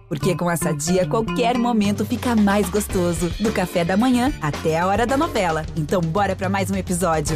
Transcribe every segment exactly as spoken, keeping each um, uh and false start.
Porque com a Sadia, qualquer momento fica mais gostoso. Do café da manhã até a hora da novela. Então bora pra mais um episódio.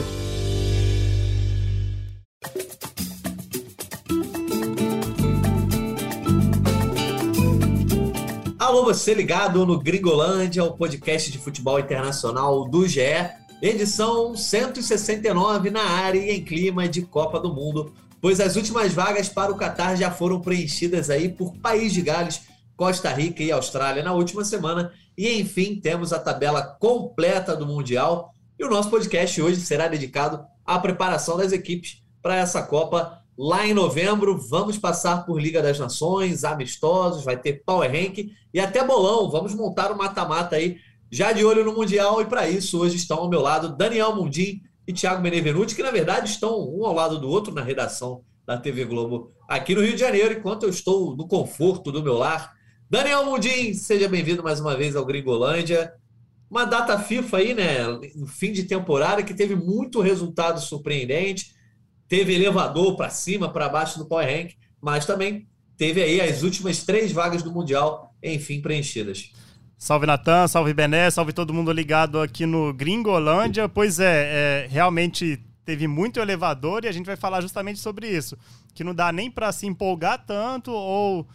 Alô, você ligado no Gringolândia, o podcast de futebol internacional do G E. Edição cento e sessenta e nove na área e em clima de Copa do Mundo. Pois as últimas vagas para o Catar já foram preenchidas aí por País de Gales, Costa Rica e Austrália na última semana. E, enfim, temos a tabela completa do Mundial. E o nosso podcast hoje será dedicado à preparação das equipes para essa Copa lá em novembro. Vamos passar por Liga das Nações, amistosos, vai ter Power Ranking e até bolão. Vamos montar um mata-mata aí, já de olho no Mundial. E para isso, hoje estão ao meu lado Daniel Mundim e Thiago Benevenuti, que na verdade estão um ao lado do outro na redação da T V Globo aqui no Rio de Janeiro, enquanto eu estou no conforto do meu lar. Daniel Mundim, seja bem-vindo mais uma vez ao Gringolândia. Uma data FIFA aí, né, no fim de temporada, que teve muito resultado surpreendente, teve elevador para cima, para baixo do Power Rank, mas também teve aí as últimas três vagas do Mundial, enfim, preenchidas. Salve Natan, salve Bené, salve todo mundo ligado aqui no Gringolândia. Pois é, é, realmente teve muito elevador e a gente vai falar justamente sobre isso, que não dá nem para se empolgar tanto ou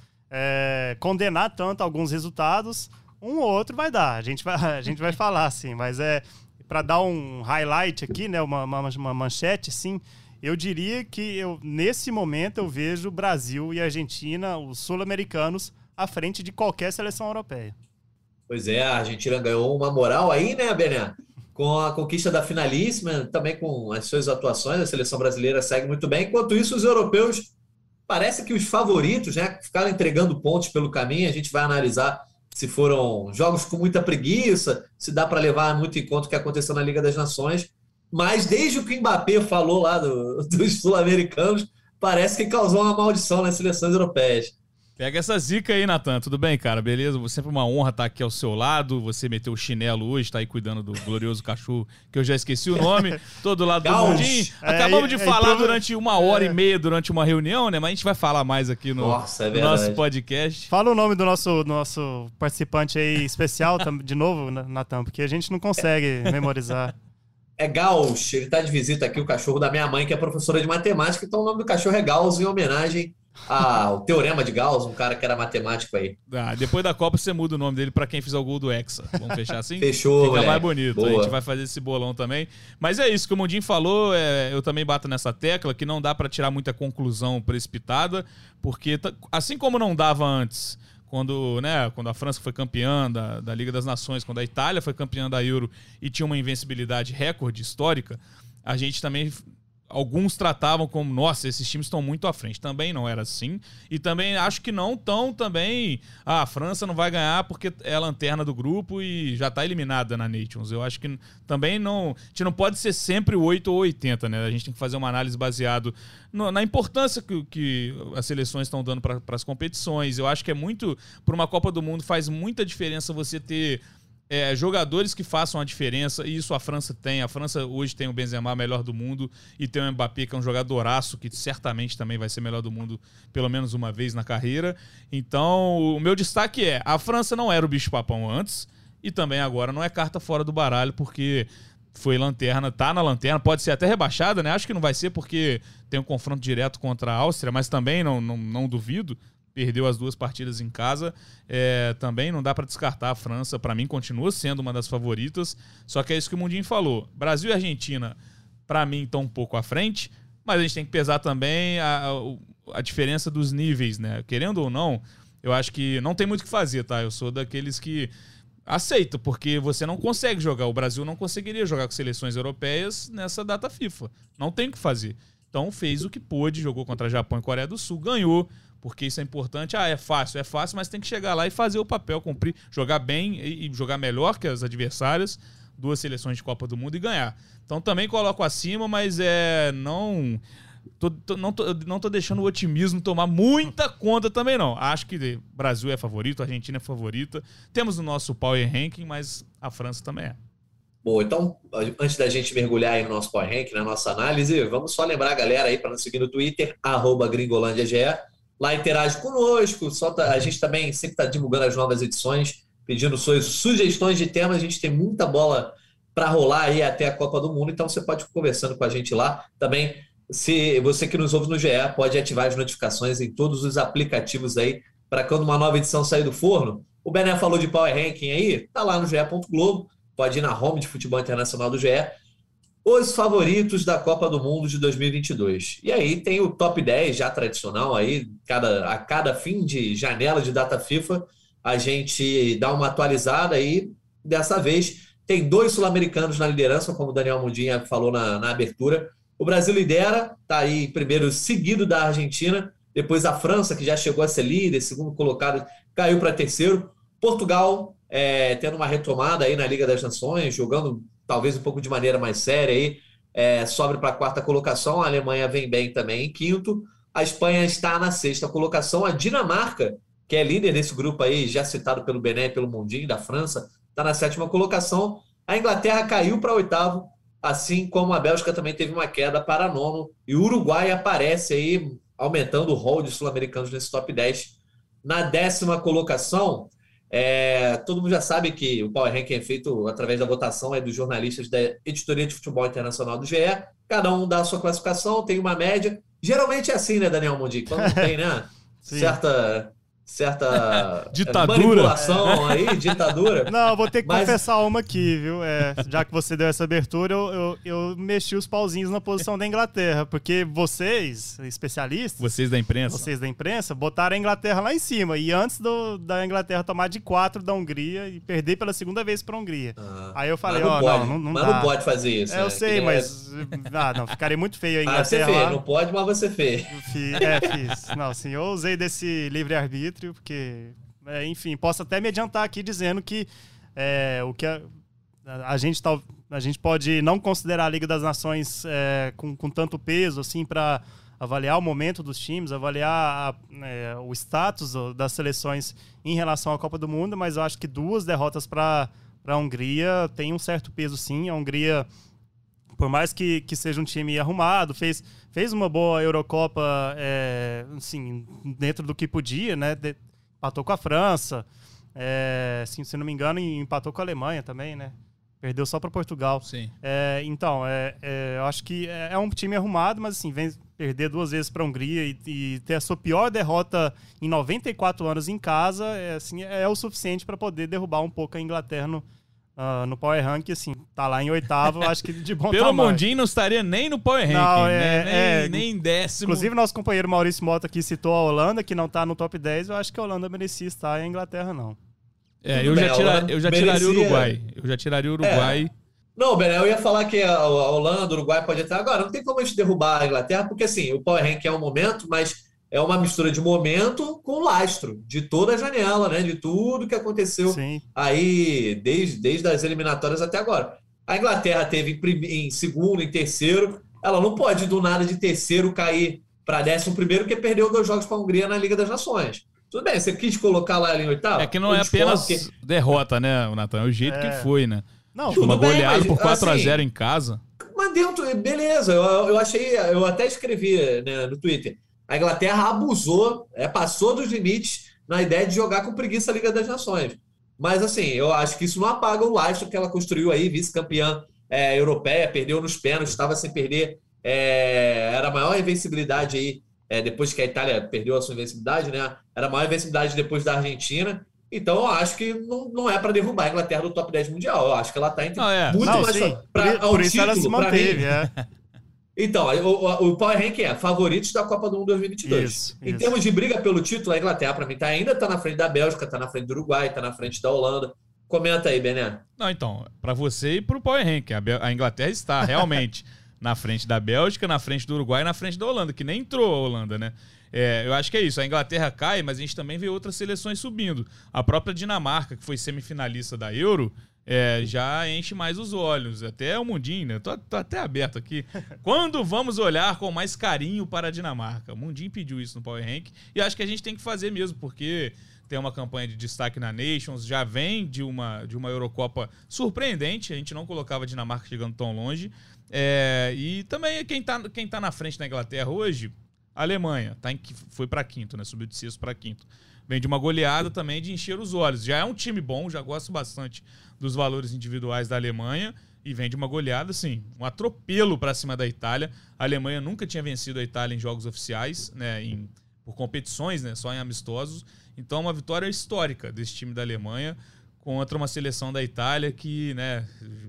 é, condenar tanto alguns resultados. Um ou outro vai dar, a gente vai, a gente vai falar assim, mas é para dar um highlight aqui, né, uma, uma, uma manchete, sim. Eu diria que eu, nesse momento eu vejo Brasil e Argentina, os sul-americanos, à frente de qualquer seleção europeia. Pois é, a Argentina ganhou uma moral aí, né, Bené? Com a conquista da finalíssima, também com as suas atuações, a seleção brasileira segue muito bem. Enquanto isso, os europeus, parece que os favoritos, né, ficaram entregando pontos pelo caminho. A gente vai analisar se foram jogos com muita preguiça, se dá para levar muito em conta o que aconteceu na Liga das Nações. Mas desde o que o Mbappé falou lá do, dos sul-americanos, parece que causou uma maldição nas seleções europeias. Pega essa zica aí, Natan. Tudo bem, cara? Beleza? Sempre uma honra estar aqui ao seu lado. Você meteu o chinelo hoje, tá aí cuidando do glorioso cachorro, que eu já esqueci o nome. Todo lado do mundinho. Acabamos de é, falar é, durante uma hora é. e meia, durante uma reunião, né? Mas a gente vai falar mais aqui no, Nossa, é no nosso podcast. Fala o nome do nosso, nosso participante aí especial, de novo, Natan, porque a gente não consegue é. memorizar. É Gauss, ele tá de visita aqui, o cachorro da minha mãe, que é professora de matemática, então o nome do cachorro é Gauss, em homenagem ao Teorema de Gauss, um cara que era matemático aí. Ah, depois da Copa você muda o nome dele pra quem fizer o gol do Hexa. Vamos fechar assim? Fechou, Fica moleque. mais bonito. Boa. A gente vai fazer esse bolão também. Mas é isso que o Mundinho falou, é, eu também bato nessa tecla, que não dá pra tirar muita conclusão precipitada, porque assim como não dava antes, Quando, né, quando a França foi campeã da, da Liga das Nações, quando a Itália foi campeã da Euro e tinha uma invencibilidade recorde histórica, a gente também, alguns tratavam como, nossa, esses times estão muito à frente. Também não era assim. E também acho que não tão também, ah, a França não vai ganhar porque é a lanterna do grupo e já está eliminada na Nations. Eu acho que também não, a gente não pode ser sempre o oito ou oitenta, né? A gente tem que fazer uma análise baseada na importância que, que as seleções estão dando para as competições. Eu acho que é muito, para uma Copa do Mundo, faz muita diferença você ter é, jogadores que façam a diferença, e isso a França tem. A França hoje tem o Benzema, melhor do mundo, e tem o Mbappé, que é um jogadoraço, que certamente também vai ser melhor do mundo pelo menos uma vez na carreira. Então, o meu destaque é, a França não era o bicho-papão antes, e também agora não é carta fora do baralho, porque foi lanterna, tá na lanterna, pode ser até rebaixada, né? Acho que não vai ser porque tem um confronto direto contra a Áustria, mas também não, não, não duvido. Perdeu as duas partidas em casa. É, também não dá para descartar a França. Para mim, continua sendo uma das favoritas. Só que é isso que o Mundinho falou. Brasil e Argentina, para mim, estão um pouco à frente, mas a gente tem que pesar também a, a, a diferença dos níveis, né? Querendo ou não, eu acho que não tem muito o que fazer, tá? Eu sou daqueles que aceito, porque você não consegue jogar. O Brasil não conseguiria jogar com seleções europeias nessa data FIFA. Não tem o que fazer. Então fez o que pôde, jogou contra Japão e Coreia do Sul, ganhou, porque isso é importante. Ah, é fácil, é fácil, mas tem que chegar lá e fazer o papel, cumprir, jogar bem e, e jogar melhor que as adversárias, duas seleções de Copa do Mundo e ganhar. Então também coloco acima, mas é não... Tô, tô, não, tô, não tô deixando o otimismo tomar muita conta também, não. Acho que Brasil é favorito, a Argentina é favorita. Temos o nosso Power Ranking, mas a França também é. Bom, então, antes da gente mergulhar aí no nosso Power Ranking, na nossa análise, vamos só lembrar a galera aí para nos seguir no Twitter, arroba gringolândiage, lá interage conosco, solta, a gente também sempre está divulgando as novas edições, pedindo suas sugestões de temas, a gente tem muita bola para rolar aí até a Copa do Mundo, então você pode ir conversando com a gente lá. Também, se você que nos ouve no G E, pode ativar as notificações em todos os aplicativos aí, para quando uma nova edição sair do forno. O Bené falou de Power Ranking aí, tá lá no G E ponto Globo, pode ir na home de futebol internacional do G E. Os favoritos da Copa do Mundo de dois mil e vinte e dois. E aí tem o top dez já tradicional aí, cada, a cada fim de janela de data FIFA, a gente dá uma atualizada aí. Dessa vez tem dois sul-americanos na liderança, como o Daniel Mundinha falou na, na abertura. O Brasil lidera, tá aí primeiro seguido da Argentina, depois a França, que já chegou a ser líder, segundo colocado, caiu para terceiro. Portugal, é, tendo uma retomada aí na Liga das Nações, jogando talvez um pouco de maneira mais séria aí, é, sobe para a quarta colocação. A Alemanha vem bem também em quinto. A Espanha está na sexta colocação. A Dinamarca, que é líder desse grupo aí, já citado pelo Bené e pelo Mundinho, da França, está na sétima colocação. A Inglaterra caiu para oitavo, assim como a Bélgica também teve uma queda para nono. E o Uruguai aparece aí, aumentando o rol de sul-americanos nesse top dez. Na décima colocação, é, todo mundo já sabe que o Power Ranking é feito através da votação é dos jornalistas da Editoria de Futebol Internacional do G E. Cada um dá a sua classificação, tem uma média. Geralmente é assim, né, Daniel Mundi? Quando tem, né, certa... certa ditadura. Manipulação aí, ditadura. Não, eu vou ter que Mas... confessar uma aqui, viu? É, já que você deu essa abertura, eu, eu, eu mexi os pauzinhos na posição da Inglaterra, porque vocês, especialistas... Vocês da imprensa. Vocês da imprensa, botaram a Inglaterra lá em cima. E antes do, da Inglaterra tomar de quatro da Hungria e perder pela segunda vez pra Hungria. Ah, aí eu falei, ó, oh, não, não, não mas dá. não pode fazer isso. É, né? eu sei, que mas... É... Ah, não, ficaria muito feio a Inglaterra. Ah, você fez, não pode, mas você fez. É, fiz. Não, assim, eu usei desse livre-arbítrio, porque, é, enfim, posso até me adiantar aqui dizendo que é, o que a, a, gente tá, a gente pode não considerar a Liga das Nações é, com, com tanto peso assim para avaliar o momento dos times, avaliar a, é, o status das seleções em relação à Copa do Mundo, mas eu acho que duas derrotas para a Hungria tem um certo peso, sim. A Hungria, por mais que, que seja um time arrumado, fez, fez uma boa Eurocopa, é, assim, dentro do que podia, né? De, empatou com a França, é, assim, se não me engano, empatou com a Alemanha também, né? Perdeu só para Portugal. Sim. É, então, é, é, eu acho que é, é um time arrumado, mas assim, vem perder duas vezes para a Hungria e, e ter a sua pior derrota em noventa e quatro anos em casa, é, assim, é o suficiente para poder derrubar um pouco a Inglaterra no, Uh, no Power Rank, assim, tá lá em oitavo, acho que de bom Pelo tamanho. Mundinho não estaria nem no Power Rank, não, né? é, nem, é, nem décimo. Inclusive, nosso companheiro Maurício Mota aqui citou a Holanda, que não tá no top dez, eu acho que a Holanda merecia estar e a Inglaterra não. É, eu já, tira, eu já tiraria o Uruguai. Eu já tiraria o Uruguai. É. Não, Bené, eu ia falar que a Holanda, o Uruguai pode estar agora. Não tem como a gente derrubar a Inglaterra, porque assim, o Power Rank é um momento, mas é uma mistura de momento com lastro, de toda a janela, né? De tudo que aconteceu Sim. aí, desde, desde as eliminatórias até agora. A Inglaterra teve em, em segundo, em terceiro. Ela não pode, do nada, de terceiro cair para décimo primeiro, porque perdeu dois jogos para a Hungria na Liga das Nações. Tudo bem, você quis colocar lá em oitavo? É que não é apenas que... derrota, né, Natan? É o jeito é. que foi, né? Não, uma goleada por quatro a zero assim, em casa. Mas dentro, beleza, eu, eu achei, eu até escrevi, né, no Twitter. A Inglaterra abusou, é, passou dos limites na ideia de jogar com preguiça a Liga das Nações. Mas, assim, eu acho que isso não apaga o lastro que ela construiu aí, vice-campeã é, europeia, perdeu nos pênaltis, estava sem perder. É, era a maior invencibilidade aí, é, depois que a Itália perdeu a sua invencibilidade, né? Era a maior invencibilidade depois da Argentina. Então, eu acho que não, não é para derrubar a Inglaterra do top dez mundial. Eu acho que ela está entre não, é. muito não, mais... Sim. Pra, por, por isso título, ela se manteve, é. Então, o, o Power Rank é favoritos da Copa do Mundo dois mil e vinte e dois. Isso, em isso. termos de briga pelo título, a Inglaterra, para mim, tá, ainda está na frente da Bélgica, está na frente do Uruguai, está na frente da Holanda. Comenta aí, Bené. Não, então, para você e para o Power Rank, a, Bel- a Inglaterra está realmente na frente da Bélgica, na frente do Uruguai e na frente da Holanda, que nem entrou a Holanda, né? É, eu acho que é isso. A Inglaterra cai, mas a gente também vê outras seleções subindo. A própria Dinamarca, que foi semifinalista da Euro, é, já enche mais os olhos. Até o Mundinho, né? Tô, tô até aberto aqui. Quando vamos olhar com mais carinho para a Dinamarca? O Mundinho pediu isso no Power Rank e acho que a gente tem que fazer mesmo, porque tem uma campanha de destaque na Nations, já vem de uma, de uma Eurocopa surpreendente. A gente não colocava a Dinamarca chegando tão longe. É, e também quem tá, quem tá na frente da Inglaterra hoje... A Alemanha tá em, foi para quinto, né? Subiu de sexto para quinto. Vem de uma goleada também de encher os olhos. Já é um time bom, já gosto bastante dos valores individuais da Alemanha. E vem de uma goleada, assim, um atropelo para cima da Itália. A Alemanha nunca tinha vencido a Itália em jogos oficiais, né? Em, por competições, né? Só em amistosos. Então, uma vitória histórica desse time da Alemanha contra uma seleção da Itália que, né?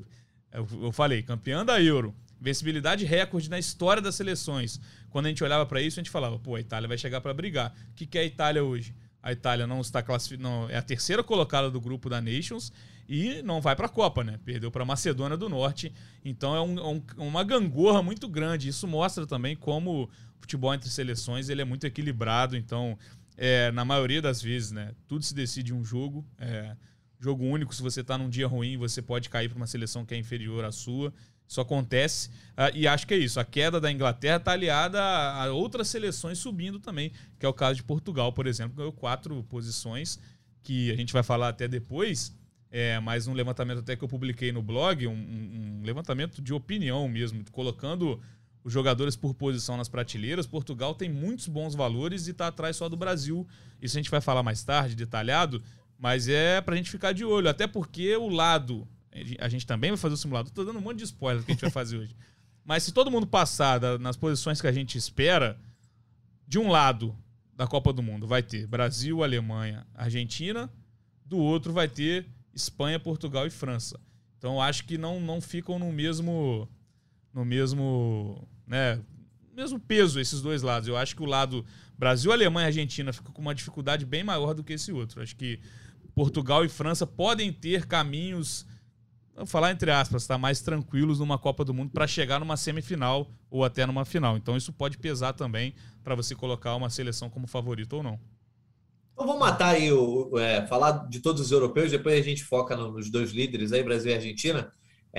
Eu, eu falei, campeã da Euro. Invencibilidade recorde na história das seleções. Quando a gente olhava para isso, a gente falava, pô, a Itália vai chegar para brigar. O que, que é a Itália hoje? A Itália não está classificada, é a terceira colocada do grupo da Nations e não vai para a Copa, né? Perdeu para a Macedônia do Norte. Então é um, um, uma gangorra muito grande. Isso mostra também como o futebol entre seleções ele é muito equilibrado. Então, é, na maioria das vezes, né, tudo se decide em um jogo. É, jogo único, se você está num dia ruim, você pode cair para uma seleção que é inferior à sua. Isso acontece, uh, e acho que é isso. A queda da Inglaterra está aliada a, a outras seleções subindo também, que é o caso de Portugal, por exemplo, ganhou quatro posições, que a gente vai falar até depois, é, mas um levantamento até que eu publiquei no blog, um, um, um levantamento de opinião mesmo, colocando os jogadores por posição nas prateleiras. Portugal tem muitos bons valores e está atrás só do Brasil. Isso a gente vai falar mais tarde, detalhado, mas é para a gente ficar de olho, até porque o lado... A gente também vai fazer o simulador. Tô dando um monte de spoiler que a gente vai fazer hoje. Mas se todo mundo passar da, nas posições que a gente espera, de um lado da Copa do Mundo vai ter Brasil, Alemanha, Argentina. Do outro vai ter Espanha, Portugal e França. Então eu acho que não, não ficam no mesmo, no mesmo, né, mesmo peso esses dois lados. Eu acho que o lado Brasil, Alemanha e Argentina fica com uma dificuldade bem maior do que esse outro. Eu acho que Portugal e França podem ter caminhos... Vou falar entre aspas, tá? Mais tranquilos numa Copa do Mundo para chegar numa semifinal ou até numa final. Então isso pode pesar também para você colocar uma seleção como favorito ou não. Então vamos matar aí, o, é, falar de todos os europeus, depois a gente foca nos dois líderes aí, Brasil e Argentina.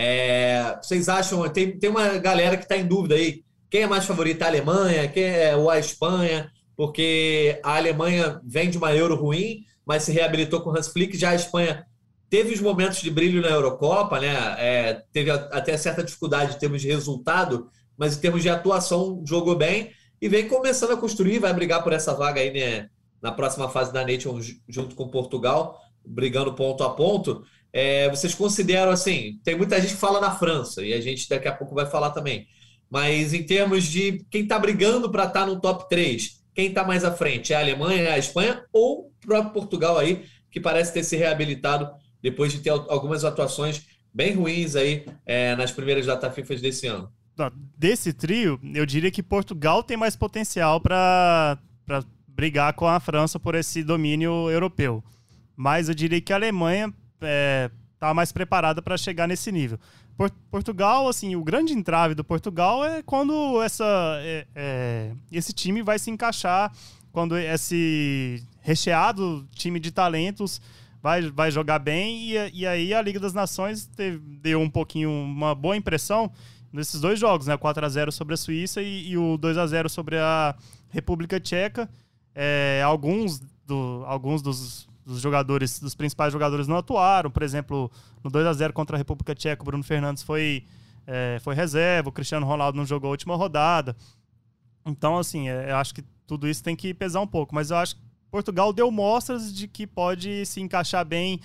É, vocês acham, tem, tem uma galera que está em dúvida aí, quem é mais favorito? A Alemanha, quem é, ou a Espanha? Porque a Alemanha vem de uma Euro ruim, mas se reabilitou com o Hans Flick, já a Espanha... Teve os momentos de brilho na Eurocopa, né? É, teve até certa dificuldade em termos de resultado, mas em termos de atuação jogou bem e vem começando a construir, vai brigar por essa vaga aí, né, na próxima fase da Nations junto com Portugal, brigando ponto a ponto. É, vocês consideram assim, tem muita gente que fala na França e a gente daqui a pouco vai falar também, mas em termos de quem está brigando para estar no top três, quem está mais à frente? É a Alemanha, é a Espanha ou o próprio Portugal aí, que parece ter se reabilitado depois de ter algumas atuações bem ruins aí é, nas primeiras data FIFA desse ano? Desse trio, eu diria que Portugal tem mais potencial para brigar com a França por esse domínio europeu. Mas eu diria que a Alemanha está é, mais preparada para chegar nesse nível. Portugal, assim, o grande entrave do Portugal é quando essa, é, é, esse time vai se encaixar, quando esse recheado time de talentos Vai, vai jogar bem, e, e aí a Liga das Nações teve, deu um pouquinho, uma boa impressão nesses dois jogos, né? quatro a zero sobre a Suíça e, e o dois a zero sobre a República Tcheca. É, alguns do, alguns dos, dos jogadores, dos principais jogadores não atuaram. Por exemplo, no dois a zero contra a República Tcheca, o Bruno Fernandes foi, é, foi reserva, o Cristiano Ronaldo não jogou a última rodada. Então, assim, é, eu acho que tudo isso tem que pesar um pouco, mas eu acho que Portugal deu mostras de que pode se encaixar bem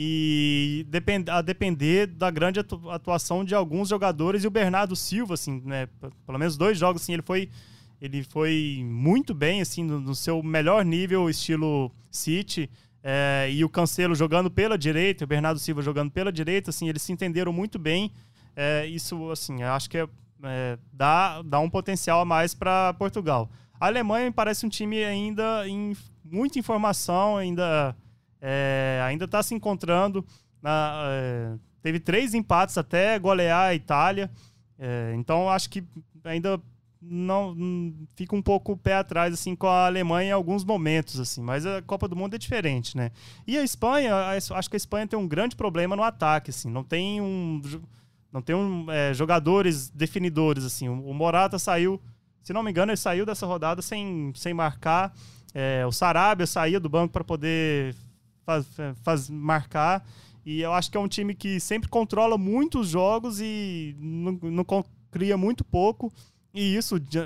e depend, a depender da grande atuação de alguns jogadores. E o Bernardo Silva, assim, né, pelo menos dois jogos, assim, ele foi, ele foi muito bem, assim, no, no seu melhor nível, estilo City, é, e o Cancelo jogando pela direita, o Bernardo Silva jogando pela direita, assim, eles se entenderam muito bem. É, isso, assim, acho que é, é, dá, dá um potencial a mais para Portugal. A Alemanha me parece um time ainda em muita informação, ainda é, ainda está se encontrando. Na, é, teve três empates até golear a Itália. É, então, acho que ainda não fica um pouco o pé atrás assim, com a Alemanha em alguns momentos. Assim, mas a Copa do Mundo é diferente, né? E a Espanha, acho que a Espanha tem um grande problema no ataque. Assim, não tem, um, não tem um, é, jogadores definidores. Assim. O Morata saiu... Se não me engano, ele saiu dessa rodada sem, sem marcar. É, o Sarabia saía do banco para poder faz, faz, marcar. E eu acho que é um time que sempre controla muito os jogos e não, não cria muito pouco. E isso,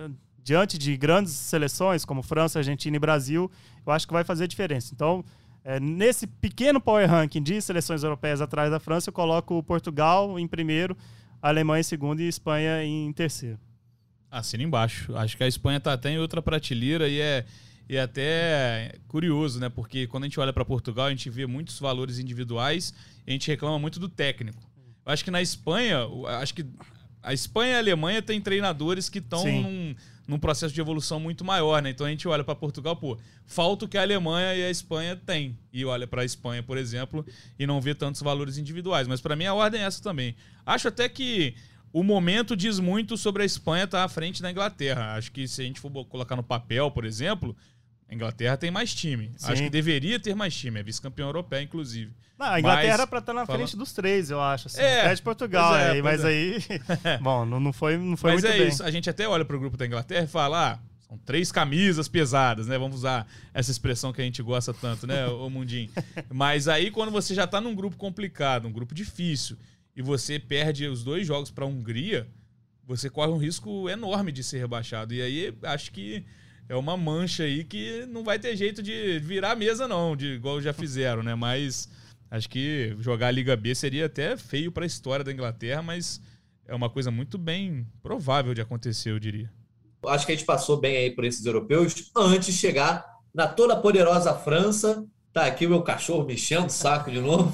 diante de grandes seleções como França, Argentina e Brasil, eu acho que vai fazer diferença. Então, é, nesse pequeno power ranking de seleções europeias atrás da França, eu coloco Portugal em primeiro, a Alemanha em segundo e Espanha em terceiro. Assina embaixo. Acho que a Espanha está até em outra prateleira e é, e é até curioso, né? Porque quando a gente olha para Portugal, a gente vê muitos valores individuais e a gente reclama muito do técnico. Eu acho que na Espanha, acho que a Espanha e a Alemanha têm treinadores que estão num, num processo de evolução muito maior, né? Então a gente olha para Portugal, pô, falta o que a Alemanha e a Espanha têm. E olha para a Espanha, por exemplo, e não vê tantos valores individuais. Mas para mim a ordem é essa também. Acho até que o momento diz muito sobre a Espanha estar à frente da Inglaterra. Acho que se a gente for colocar no papel, por exemplo, a Inglaterra tem mais time. Sim. Acho que deveria ter mais time. É vice-campeão europeu, inclusive. Não, a Inglaterra era para estar na fala... frente dos três, eu acho. Assim, é, até de Portugal. é, aí, mas é. aí, bom, não foi, não foi mas muito é bem. Isso. A gente até olha para o grupo da Inglaterra e fala, ah, são três camisas pesadas, né? Vamos usar essa expressão que a gente gosta tanto, né, ô Mundinho? Mas aí quando você já está num grupo complicado, um grupo difícil, e você perde os dois jogos para a Hungria, você corre um risco enorme de ser rebaixado. E aí acho que é uma mancha aí que não vai ter jeito de virar a mesa, não, de, igual já fizeram, né? Mas acho que jogar a Liga B seria até feio para a história da Inglaterra, mas é uma coisa muito bem provável de acontecer, eu diria. Acho que a gente passou bem aí por esses europeus antes de chegar na toda poderosa França. Tá aqui o meu cachorro me enchendo o saco de novo.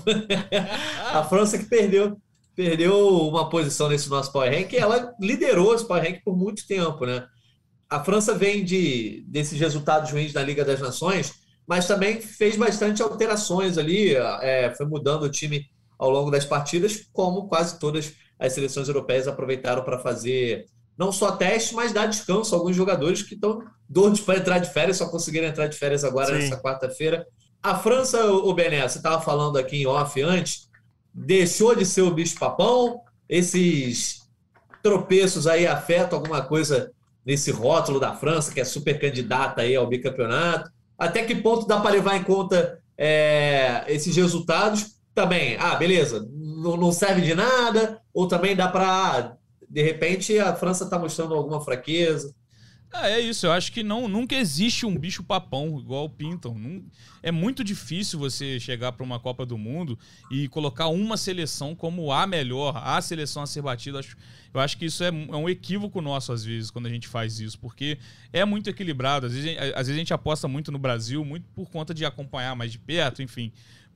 A França que perdeu. Perdeu uma posição nesse nosso Power Rank, ela liderou esse Power Rank por muito tempo, né? A França vem de, desses resultados ruins na Liga das Nações, mas também fez bastante alterações ali, é, foi mudando o time ao longo das partidas, como quase todas as seleções europeias aproveitaram para fazer não só teste, mas dar descanso a alguns jogadores que estão doidos para entrar de férias, só conseguiram entrar de férias agora. Sim. Nessa quarta-feira. A França, o Bené, você estava falando aqui em off antes, deixou de ser o bicho-papão? Esses tropeços aí afetam alguma coisa nesse rótulo da França, que é super candidata aí ao bicampeonato? Até que ponto dá para levar em conta é, esses resultados? Também, ah, beleza, não, não serve de nada, ou também dá para, de repente, a França está mostrando alguma fraqueza? Ah, é isso, eu acho que não, nunca existe um bicho-papão igual pintam. Não, é muito difícil você chegar para uma Copa do Mundo e colocar uma seleção como a melhor, a seleção a ser batida. Eu acho que isso é, é um equívoco nosso, às vezes, quando a gente faz isso, porque é muito equilibrado. Às vezes, às vezes a gente aposta muito no Brasil, muito por conta de acompanhar mais de perto, enfim.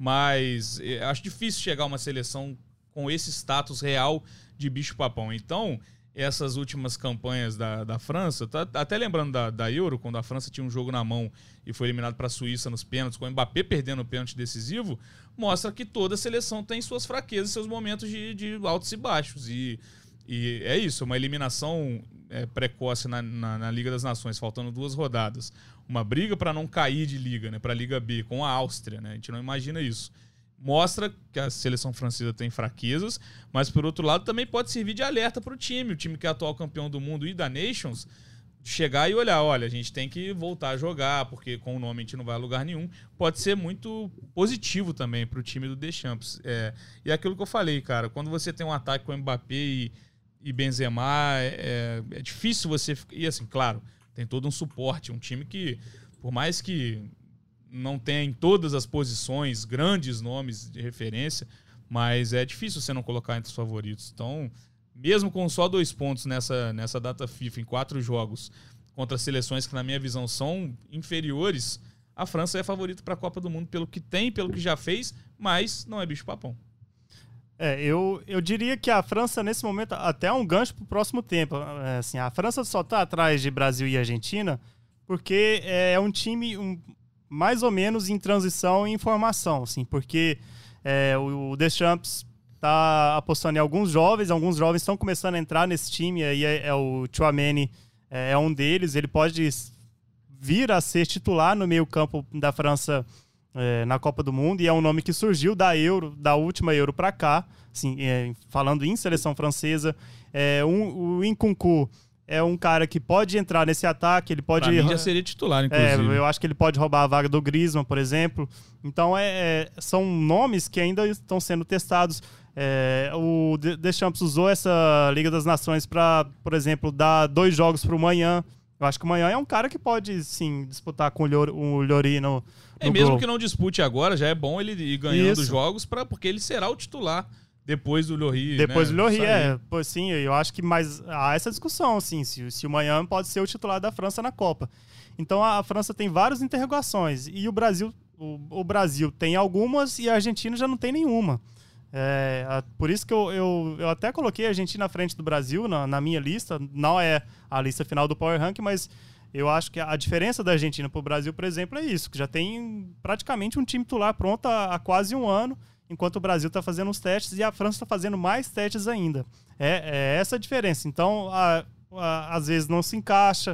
Mas eu acho difícil chegar a uma seleção com esse status real de bicho-papão. Então, essas últimas campanhas da, da França, tá, até lembrando da, da Euro, quando a França tinha um jogo na mão e foi eliminado para a Suíça nos pênaltis, com o Mbappé perdendo o pênalti decisivo, mostra que toda seleção tem suas fraquezas, seus momentos de, de altos e baixos. E, e é isso, uma eliminação é, precoce na, na, na Liga das Nações, faltando duas rodadas. Uma briga para não cair de liga, né, para a Liga B, com a Áustria, né, a gente não imagina isso. Mostra que a seleção francesa tem fraquezas, mas, por outro lado, também pode servir de alerta para o time, o time que é atual campeão do mundo e da Nations, chegar e olhar, olha, a gente tem que voltar a jogar, porque com o nome a gente não vai a lugar nenhum. Pode ser muito positivo também para o time do Deschamps. É, e é aquilo que eu falei, cara, quando você tem um ataque com Mbappé e, e Benzema, é, é difícil você... E assim, claro, tem todo um suporte, um time que, por mais que não tem em todas as posições grandes nomes de referência, mas é difícil você não colocar entre os favoritos. Então, mesmo com só dois pontos nessa, nessa data FIFA, em quatro jogos, contra seleções que, na minha visão, são inferiores, a França é favorita para a Copa do Mundo pelo que tem, pelo que já fez, mas não é bicho-papão. É, eu, eu diria que a França, nesse momento, até é um gancho para o próximo tempo. É, assim, a França só está atrás de Brasil e Argentina porque é um time... Um, mais ou menos em transição e em formação, assim, porque é, o Deschamps está apostando em alguns jovens, alguns jovens estão começando a entrar nesse time, aí é, é o Tchouaméni é, é um deles, ele pode vir a ser titular no meio campo da França é, na Copa do Mundo, e é um nome que surgiu da Euro, da última Euro para cá, assim, é, falando em seleção francesa, é, um, o Nkunku é um cara que pode entrar nesse ataque, ele pode... Pra mim já seria titular, inclusive. É, eu acho que ele pode roubar a vaga do Griezmann, por exemplo. Então, é, é, são nomes que ainda estão sendo testados. É, o Deschamps usou essa Liga das Nações para, por exemplo, dar dois jogos para o Manhã, Eu acho que o Manhã é um cara que pode, sim, disputar com o Llori, o Llori no, no É, mesmo gol. que não dispute agora, já é bom ele ir ganhando Isso. jogos, pra, porque ele será o titular depois do Llori. Depois né, do Llori, sair. é. Pô, sim, eu acho que mais há essa discussão, assim, se, se o Manhã pode ser o titular da França na Copa. Então a, a França tem várias interrogações e o Brasil, o, o Brasil tem algumas e a Argentina já não tem nenhuma. É, a, por isso que eu, eu, eu até coloquei a Argentina à frente do Brasil na, na minha lista. Não é a lista final do Power Rank, mas eu acho que a diferença da Argentina para o Brasil, por exemplo, é isso, que já tem praticamente um time titular pronto há, há quase um ano, enquanto o Brasil está fazendo os testes e a França está fazendo mais testes ainda. É, é essa a diferença. Então, a, a, às vezes não se encaixa.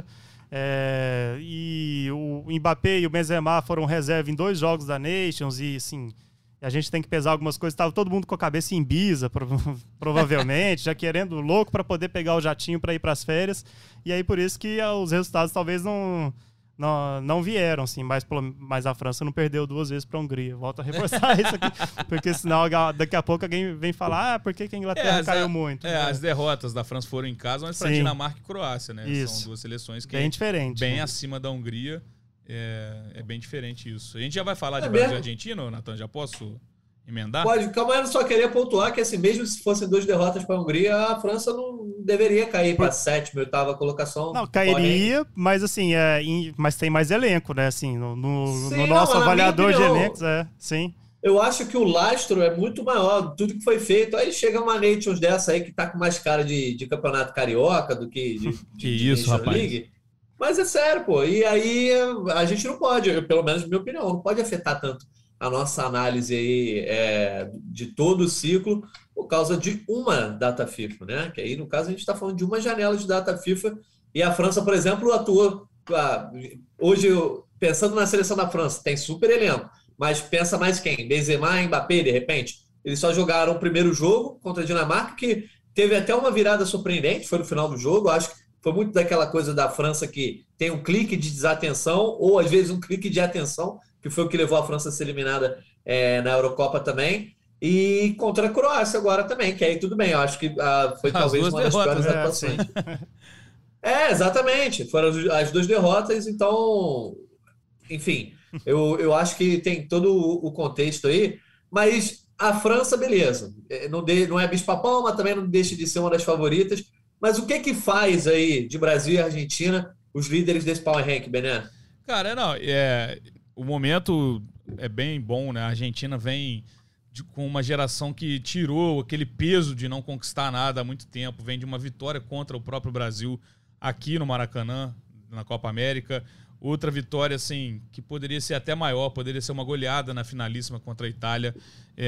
É, e o Mbappé e o Benzema foram reserva em dois jogos da Nations e, assim, a gente tem que pesar algumas coisas. Estava todo mundo com a cabeça em Ibiza, provavelmente, já querendo louco para poder pegar o jatinho para ir para as férias. E aí, por isso que os resultados talvez não... Não, não vieram, assim, mas, mas a França não perdeu duas vezes para a Hungria. Volto a reforçar isso aqui, porque senão daqui a pouco alguém vem falar ah, por que, que a Inglaterra é, caiu a, muito? É, é. As derrotas da França foram em casa, mas para Dinamarca e Croácia, né? Isso. São duas seleções que bem diferente, bem né? acima da Hungria. É, é bem diferente isso. A gente já vai falar de É Brasil e mesmo? Argentina, Natan? Já posso emendar? Pode, calma aí, eu só queria pontuar que assim, mesmo se fossem duas derrotas para a Hungria, a França não deveria cair para a sétima, oitava colocação. Não, cairia, mas assim, é, em, mas tem mais elenco, né? Assim, no, no, Sim, no não, nosso mas na avaliador minha de opinião, elencos, é, sim. Eu acho que o lastro é muito maior, tudo que foi feito. Aí chega uma Nations dessa aí que tá com mais cara de, de campeonato carioca do que de, Que de, de isso, Nations rapaz. League. Mas é sério, pô. E aí a gente não pode, eu, pelo menos na minha opinião, não pode afetar tanto a nossa análise aí é, de todo o ciclo por causa de uma data FIFA, né? Que aí, no caso, a gente está falando de uma janela de data FIFA e a França, por exemplo, atuou. Ah, hoje, eu, pensando na seleção da França, tem super elenco, mas pensa mais quem? Benzema e Mbappé, de repente. Eles só jogaram o primeiro jogo contra a Dinamarca, que teve até uma virada surpreendente, foi no final do jogo. Acho que foi muito daquela coisa da França que tem um clique de desatenção ou, às vezes, um clique de atenção, que foi o que levou a França a ser eliminada é, na Eurocopa também. E contra a Croácia agora também, que aí tudo bem. Eu acho que ah, foi As talvez duas uma das derrotas, piores é, atuações. É, exatamente. Foram as duas derrotas, então... Enfim, eu, eu acho que tem todo o contexto aí, mas a França, beleza. Não, de, não é bicho-papão, mas também não deixa de ser uma das favoritas. Mas o que que faz aí de Brasil e Argentina os líderes desse Power Rank, Bené? Cara, não, é, o momento é bem bom, né? A Argentina vem de, com uma geração que tirou aquele peso de não conquistar nada há muito tempo, vem de uma vitória contra o próprio Brasil aqui no Maracanã, na Copa América. Outra vitória, assim, que poderia ser até maior, poderia ser uma goleada na finalíssima contra a Itália.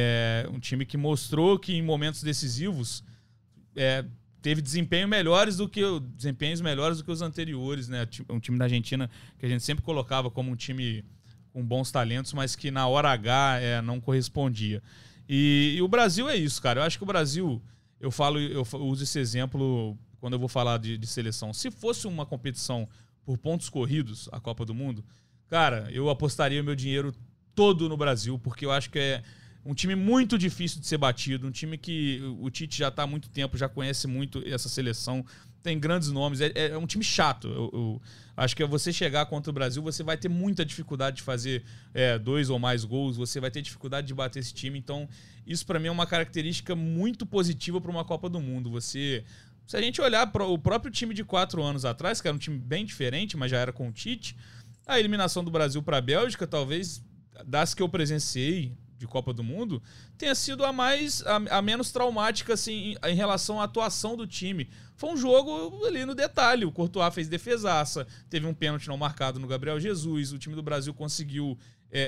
É um time que mostrou que em momentos decisivos é, teve desempenho melhores do que desempenhos melhores do que os anteriores, né? Um time da Argentina que a gente sempre colocava como um time com bons talentos, mas que na hora H é, não correspondia. E, e o Brasil é isso, cara. Eu acho que o Brasil, eu falo, eu uso esse exemplo quando eu vou falar de, de seleção. Se fosse uma competição por pontos corridos, a Copa do Mundo, cara, eu apostaria o meu dinheiro todo no Brasil, porque eu acho que é um time muito difícil de ser batido, um time que o Tite já está há muito tempo, já conhece muito essa seleção, tem grandes nomes, é, é um time chato. Eu, eu acho que você chegar contra o Brasil, você vai ter muita dificuldade de fazer é, dois ou mais gols, você vai ter dificuldade de bater esse time, então isso para mim é uma característica muito positiva para uma Copa do Mundo. Você... Se a gente olhar para o próprio time de quatro anos atrás, que era um time bem diferente, mas já era com o Tite, a eliminação do Brasil para a Bélgica, talvez das que eu presenciei de Copa do Mundo, tenha sido a mais a, a menos traumática assim, em, em relação à atuação do time. Foi um jogo ali no detalhe. O Courtois fez defesaça, teve um pênalti não marcado no Gabriel Jesus, o time do Brasil conseguiu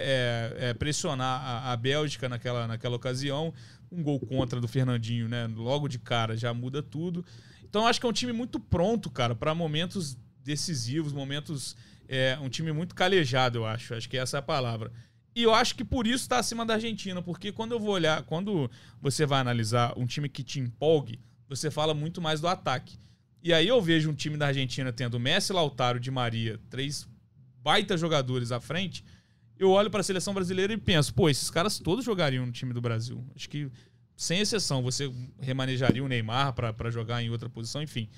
é, é, é, pressionar a, a Bélgica naquela, naquela ocasião. Um gol contra do Fernandinho, né? Logo de cara já muda tudo. Então, eu acho que é um time muito pronto, cara, para momentos decisivos, momentos... É um time muito calejado, eu acho. Acho que essa é a palavra. E eu acho que por isso está acima da Argentina, porque quando eu vou olhar, quando você vai analisar um time que te empolgue, você fala muito mais do ataque. E aí eu vejo um time da Argentina tendo Messi, Lautaro, Di Maria, três baita jogadores à frente, eu olho para a seleção brasileira e penso, pô, esses caras todos jogariam no time do Brasil. Acho que, sem exceção, você remanejaria o Neymar para jogar em outra posição, enfim.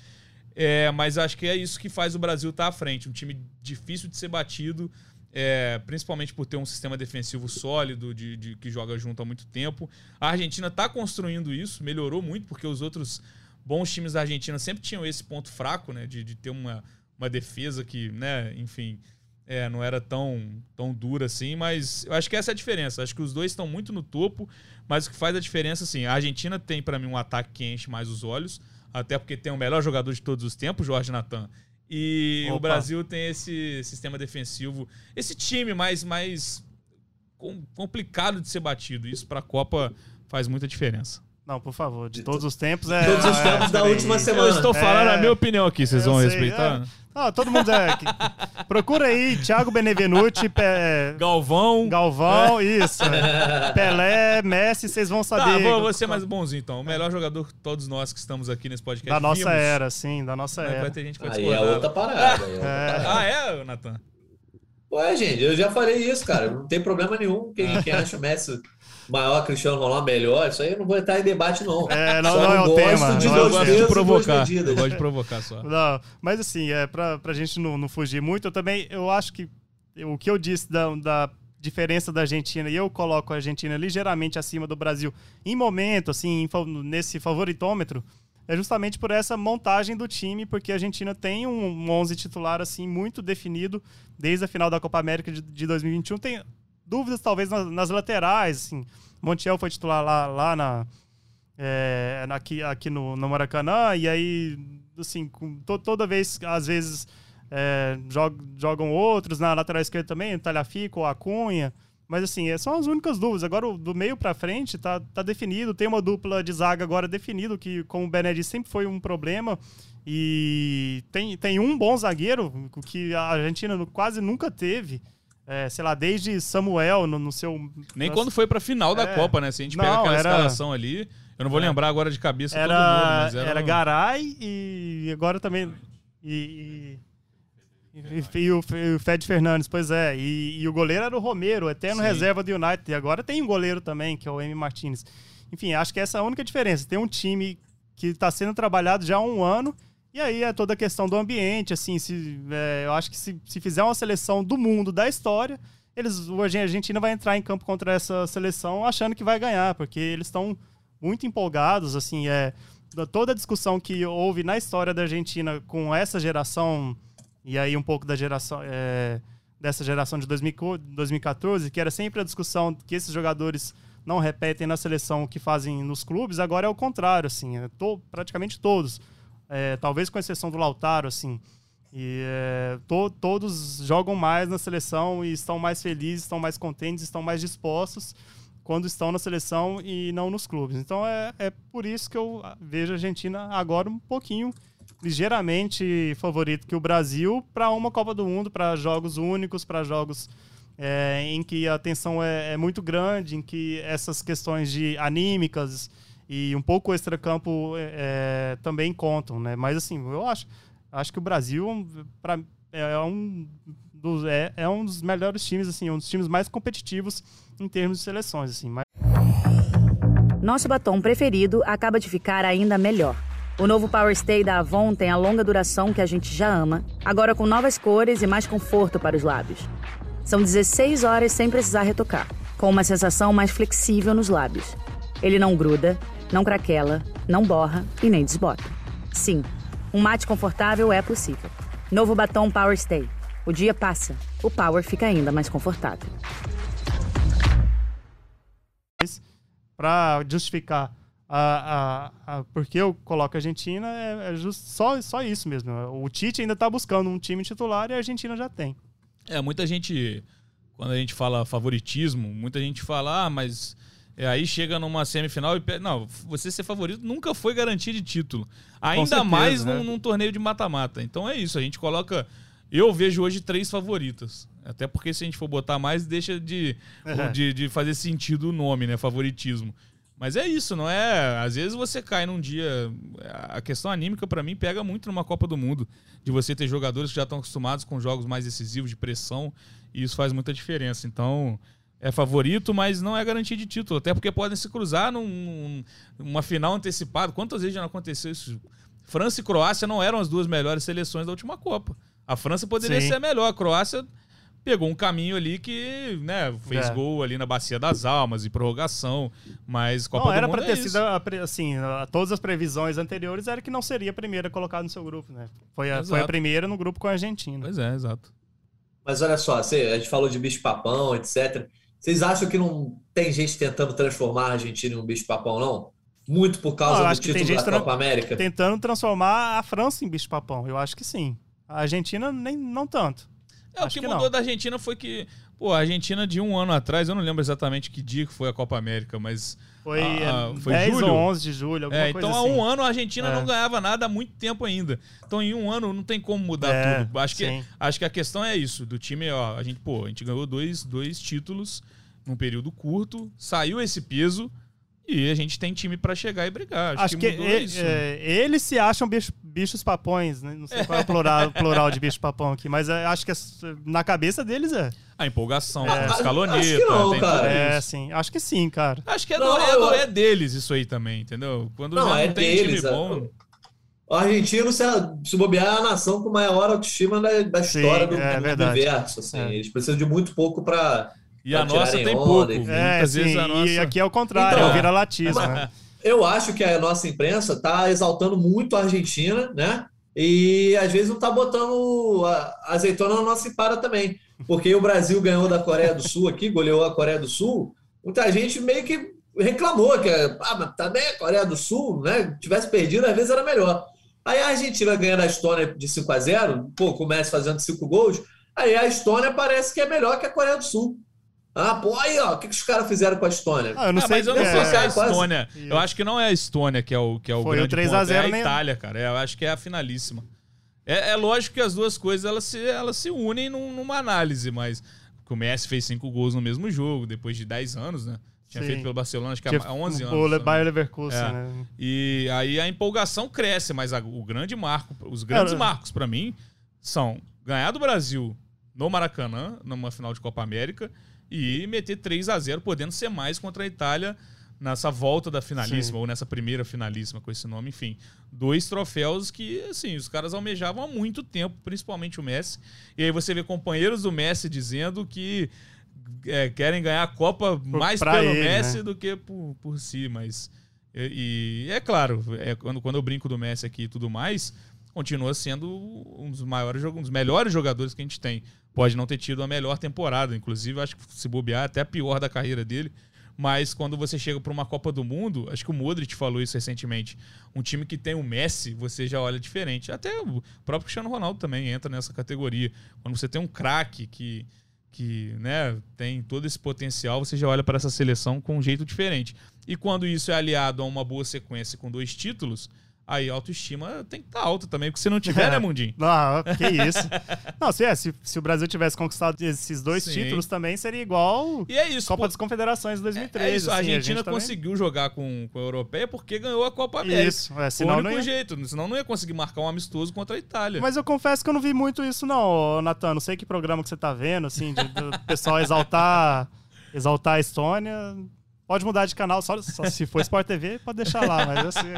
É, mas acho que é isso que faz o Brasil estar à frente. Um time difícil de ser batido, é, principalmente por ter um sistema defensivo sólido, de, de, que joga junto há muito tempo. A Argentina está construindo isso, melhorou muito, porque os outros bons times da Argentina sempre tinham esse ponto fraco, né, de, de ter uma, uma defesa que, né, enfim, é, não era tão, tão dura assim, mas eu acho que essa é a diferença. Acho que os dois estão muito no topo, mas o que faz a diferença, assim, a Argentina tem, para mim, um ataque que enche mais os olhos, até porque tem o melhor jogador de todos os tempos, Jorge Natan. E Opa. o Brasil tem esse sistema defensivo, esse time mais, mais complicado de ser batido. Isso para a Copa faz muita diferença. Não, por favor, de todos os tempos é... Todos os tempos é, da é, última semana. Eu estou falando é, a minha opinião aqui, vocês vão sei, respeitar? É. Não, todo mundo é... Procura aí, Thiago Benevenuti, Pe... Galvão. Galvão, é. isso. É. Pelé, Messi, vocês vão saber. Tá, vou, vou ser mais bonzinho então. O melhor jogador que todos nós que estamos aqui nesse podcast da nossa vimos. era, sim, da nossa era. Vai ter gente que vai aí é outra parada. Aí é outra é. parada. Ah, é, Natan? Ué, gente, eu já falei isso, cara. Não tem problema nenhum. Quem, quem acha o Messi maior, Cristiano Ronaldo melhor, isso aí eu não vou entrar em debate, não. É, não, só não, não é o gosto tema. de Não, dois eu gosto dedos de e duas provocar. medidas. Eu gosto de provocar só. Não, mas assim, é, pra, pra gente não, não fugir muito, eu também, eu acho que o que eu disse da, da diferença da Argentina, e eu coloco a Argentina ligeiramente acima do Brasil em momento, assim, nesse favoritômetro, é justamente por essa montagem do time, porque a Argentina tem um onze titular, assim, muito definido desde a final da Copa América de, de dois mil e vinte e um. Tem dúvidas, talvez, nas, nas laterais, assim. Montiel foi titular lá, lá na, é, aqui, aqui no, no Maracanã, e aí, assim, to, toda vez, às vezes, é, jog, jogam outros, na lateral esquerda também, o Tagliafico, o Acunha, mas assim, são as únicas dúvidas. Agora, do meio pra frente, tá, tá definido, tem uma dupla de zaga agora definido, que, como o Benetti sempre foi um problema, e tem, tem um bom zagueiro, que a Argentina quase nunca teve, É, sei lá, desde Samuel no, no seu... Nem nossa, quando foi pra final da é, Copa, né? Se a gente não, pega aquela era, escalação ali, eu não vou é, lembrar agora de cabeça era, todo mundo, mas era... Era um... Garay e agora também... E, e, e, e, o, e o Fred Fernandes, pois é. E, e o goleiro era o Romero, eterno Sim. reserva do United. E agora tem um goleiro também, que é o Emi Martinez. Enfim, acho que essa é a única diferença. Tem um time que está sendo trabalhado já há um ano. E aí é toda a questão do ambiente, assim, se, é, eu acho que se, se fizer uma seleção do mundo, da história, eles, a Argentina vai entrar em campo contra essa seleção achando que vai ganhar, porque eles estão muito empolgados, assim, é, toda a discussão que houve na história da Argentina com essa geração, e aí um pouco da geração, é, dessa geração de dois mil e quatorze, que era sempre a discussão que esses jogadores não repetem na seleção o que fazem nos clubes, agora é o contrário, assim, é to, praticamente todos. É, talvez com exceção do Lautaro, assim. E é, to, todos jogam mais na seleção e estão mais felizes, estão mais contentes, estão mais dispostos quando estão na seleção e não nos clubes. Então é, é por isso que eu vejo a Argentina agora um pouquinho, ligeiramente favorito que o Brasil para uma Copa do Mundo, para jogos únicos, para jogos é, em que a tensão é, é muito grande, em que essas questões de anímicas e um pouco o extracampo é, também contam, né? Mas assim, eu acho, acho que o Brasil pra, é, um dos, é, é um dos melhores times, assim, um dos times mais competitivos em termos de seleções, assim. Mas... Nosso batom preferido acaba de ficar ainda melhor. O novo Power Stay da Avon tem a longa duração que a gente já ama, agora com novas cores e mais conforto para os lábios. São dezesseis horas sem precisar retocar, com uma sensação mais flexível nos lábios. Ele não gruda, não craquela, não borra e nem desbota. Sim, um mate confortável é possível. Novo batom Power Stay. O dia passa, o Power fica ainda mais confortável. Para justificar a, a, a, porque eu coloco a Argentina, é, é just, só, só isso mesmo. O Tite ainda está buscando um time titular e a Argentina já tem. É, muita gente, quando a gente fala favoritismo, muita gente fala, ah, mas... É, aí chega numa semifinal e... Pe... Não, você ser favorito nunca foi garantia de título. Ainda certeza, mais né? num, num torneio de mata-mata. Então é isso, a gente coloca... Eu vejo hoje três favoritas. Até porque se a gente for botar mais, deixa de, uhum. de, de fazer sentido o nome, né? Favoritismo. Mas é isso, não é? Às vezes você cai num dia... A questão anímica, pra mim, pega muito numa Copa do Mundo. De você ter jogadores que já estão acostumados com jogos mais decisivos, de pressão. E isso faz muita diferença. Então... É favorito, mas não é garantia de título. Até porque podem se cruzar num, numa final antecipada. Quantas vezes já não aconteceu isso? França e Croácia não eram as duas melhores seleções da última Copa. A França poderia Sim. ser a melhor, a Croácia pegou um caminho ali que, né, fez É. gol ali na Bacia das Almas e prorrogação, mas Copa Não, do era Mundo pra é ter isso. sido, a pre- assim, a- todas as previsões anteriores era que não seria a primeira colocada no seu grupo, né? Foi a, foi a Exato. primeira no grupo com a Argentina. Pois é, exato. Mas olha só, você- a gente falou de bicho-papão, etcétera. Vocês acham que não tem gente tentando transformar a Argentina em um bicho-papão, não? Muito por Não, causa eu do acho que tem título da gente tra- Copa América? Tentando transformar a França em bicho-papão, eu acho que sim. A Argentina, nem, não tanto. É, o Acho que que mudou não. da Argentina foi que, pô, a Argentina de um ano atrás, eu não lembro exatamente que dia que foi a Copa América, mas Foi, Ah, é, foi dez julho? ou onze de julho, alguma É, coisa então há assim. um ano a Argentina É. não ganhava nada há muito tempo ainda. Então em um ano não tem como mudar É, tudo. Acho que, sim. acho que a questão é isso, do time, ó, a gente, pô, a gente ganhou dois, dois títulos num período curto, saiu esse peso e a gente tem time pra chegar e brigar. Acho, Acho que, que, mudou e- isso. é, eles se acham bicho- bichos papões, né? Não sei qual é o plural, plural de bicho papão aqui, mas é, acho que é- na cabeça deles é. A empolgação, É. a escaloneta, Acho que não, tem cara. tudo É, isso. sim. Acho que sim, cara. Acho que é, Não, do, é, eu- do- é deles isso aí também, entendeu? Quando Não, já é não tem deles, time é. bom... O argentino, se, se bobear, é a nação com maior autoestima da, da Sim, história do, é do verdade. universo. Assim. É. Eles precisam de muito pouco para. E a pra nossa tirarem tem onda, pouco. enfim. É, Muitas sim, vezes a nossa... e aqui é o contrário, Então, é o vira-latismo, né? Eu acho que a nossa imprensa está exaltando muito a Argentina, né? E às vezes não está botando a a azeitona na nossa empada também. Porque o Brasil ganhou da Coreia do Sul aqui, goleou a Coreia do Sul. Muita gente meio que reclamou que ah, mas também a Coreia do Sul, né? Tivesse perdido, às vezes era melhor. Aí a Argentina ganha da Estônia de cinco a zero, pô, começa fazendo cinco gols. Aí a Estônia parece que é melhor que a Coreia do Sul. Ah, pô, aí, ó, o que, que os caras fizeram com a Estônia? Ah, eu não Ah, sei, mas eu não é, sei se é a é, quase. Estônia. Isso. Eu acho que não é a Estônia que é o, que é o Foi o grande três a ponto, zero, é a né? Itália, cara. É, eu acho que é a finalíssima. É, é lógico que as duas coisas elas se, elas se unem num- numa análise, mas o Messi fez cinco gols no mesmo jogo, depois de dez anos, né? Tinha Sim. feito pelo Barcelona, acho que Tinha há onze o anos. Le- né? Bayer Leverkusen, É. né? E aí a empolgação cresce, mas a- o grande marco, os grandes Cara, marcos pra mim são ganhar do Brasil no Maracanã, numa final de Copa América, e meter três a zero, podendo ser mais contra a Itália nessa volta da finalíssima, Sim. ou nessa primeira finalíssima com esse nome, enfim. Dois troféus que, assim, os caras almejavam há muito tempo, principalmente o Messi. E aí você vê companheiros do Messi dizendo que é, querem ganhar a Copa mais pra pelo ele, Messi né? do que por, por si, mas... E, e é claro, é, quando, quando eu brinco do Messi aqui e tudo mais, continua sendo um dos maiores, jog- um dos melhores jogadores que a gente tem. Pode não ter tido a melhor temporada, inclusive acho que se bobear até a pior da carreira dele, mas quando você chega para uma Copa do Mundo, acho que o Modric falou isso recentemente, um time que tem o Messi, você já olha diferente. Até o próprio Cristiano Ronaldo também entra nessa categoria. Quando você tem um craque que, que né, tem todo esse potencial, você já olha para essa seleção com um jeito diferente. E quando isso é aliado a uma boa sequência com dois títulos, aí a autoestima tem que estar alta também, porque se não tiver, né, Mundinho? Ah, que isso. Não, se, é, se, se o Brasil tivesse conquistado esses dois Sim. títulos também, seria igual E é isso, Copa pô. das Confederações de dois mil e É três. isso, a assim, Argentina gente também- conseguiu jogar com, com a Europeia porque ganhou a Copa América. Isso, é, Foi senão o não único ia... jeito, senão não ia conseguir marcar um amistoso contra a Itália. Mas eu confesso que eu não vi muito isso não, ô, Natan. Não sei que programa que você tá vendo, assim, de, do pessoal exaltar, exaltar a Estônia. Pode mudar de canal, só, só se for Sport T V, pode deixar lá, mas assim...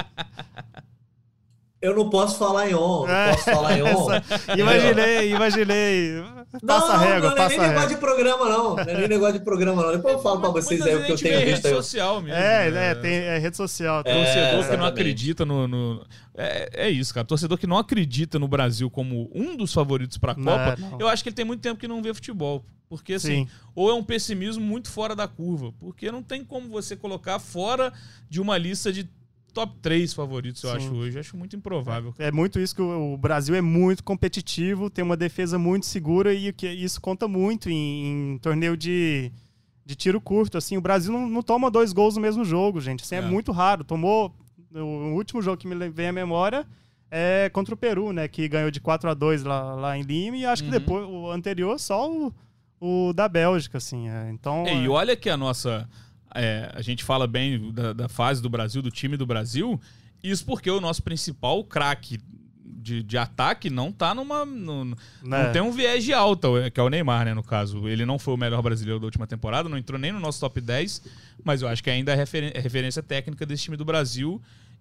Eu não posso falar em on, não É, posso falar em on. essa- imaginei, imaginei. Passa não, a régua, não, não é passa nem a negócio régua. de programa, não. Não é nem negócio de programa, não. Depois eu falo pra vocês Muitas aí o que eu vezes a gente tenho vê visto rede aí. social mesmo. É, né? é, tem, é rede social. É, Torcedor que não exatamente. acredita no. no- é, é isso, cara. Torcedor que não acredita no Brasil como um dos favoritos pra Não, Copa, não. eu acho que ele tem muito tempo que não vê futebol. Porque, assim, Sim. ou é um pessimismo muito fora da curva. Porque não tem como você colocar fora de uma lista de top três favoritos, eu Sim. acho hoje. Eu acho muito improvável. É muito isso que o o Brasil é muito competitivo, tem uma defesa muito segura e que isso conta muito em, em torneio de, de tiro curto. Assim, o Brasil não, não toma dois gols no mesmo jogo, gente. Assim, é. É. muito raro. Tomou o último jogo que me vem à memória é contra o Peru, né? Que ganhou de quatro a dois lá, lá em Lima e acho Uhum. que depois o anterior só o, o da Bélgica, assim. É. Então, É, e olha que a nossa. é, a gente fala bem da, da fase do Brasil, do time do Brasil. Isso porque o nosso principal craque de, de ataque não tá numa. no- né? Não tem um viés de alta, que é o Neymar, né, no caso. Ele não foi o melhor brasileiro da última temporada, não entrou nem no nosso top dez, mas eu acho que ainda é referen- é referência técnica desse time do Brasil.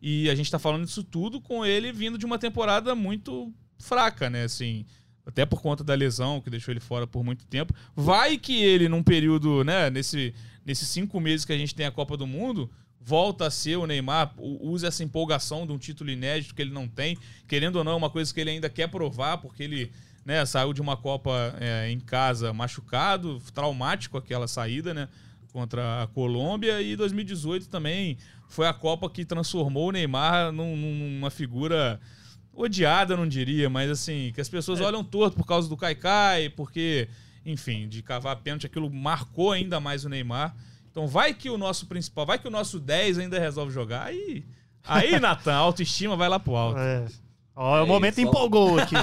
E a gente tá falando disso tudo com ele vindo de uma temporada muito fraca, né? Assim, até por conta da lesão que deixou ele fora por muito tempo. Vai que ele, num período, né, nesse, nesses cinco meses que a gente tem a Copa do Mundo, volta a ser o Neymar, usa essa empolgação de um título inédito que ele não tem, querendo ou não, é uma coisa que ele ainda quer provar, porque ele, né, saiu de uma Copa é, em casa machucado, traumático aquela saída, né, contra a Colômbia, e dois mil e dezoito também foi a Copa que transformou o Neymar num, numa figura odiada, não diria, mas assim, que as pessoas é. olham torto por causa do Kaká, porque, enfim, de cavar pênalti, aquilo marcou ainda mais o Neymar. Então vai que o nosso principal, vai que o nosso dez ainda resolve jogar, aí, aí Natan, a autoestima vai lá pro alto. É. Ó, é o É momento isso, empolgou aqui,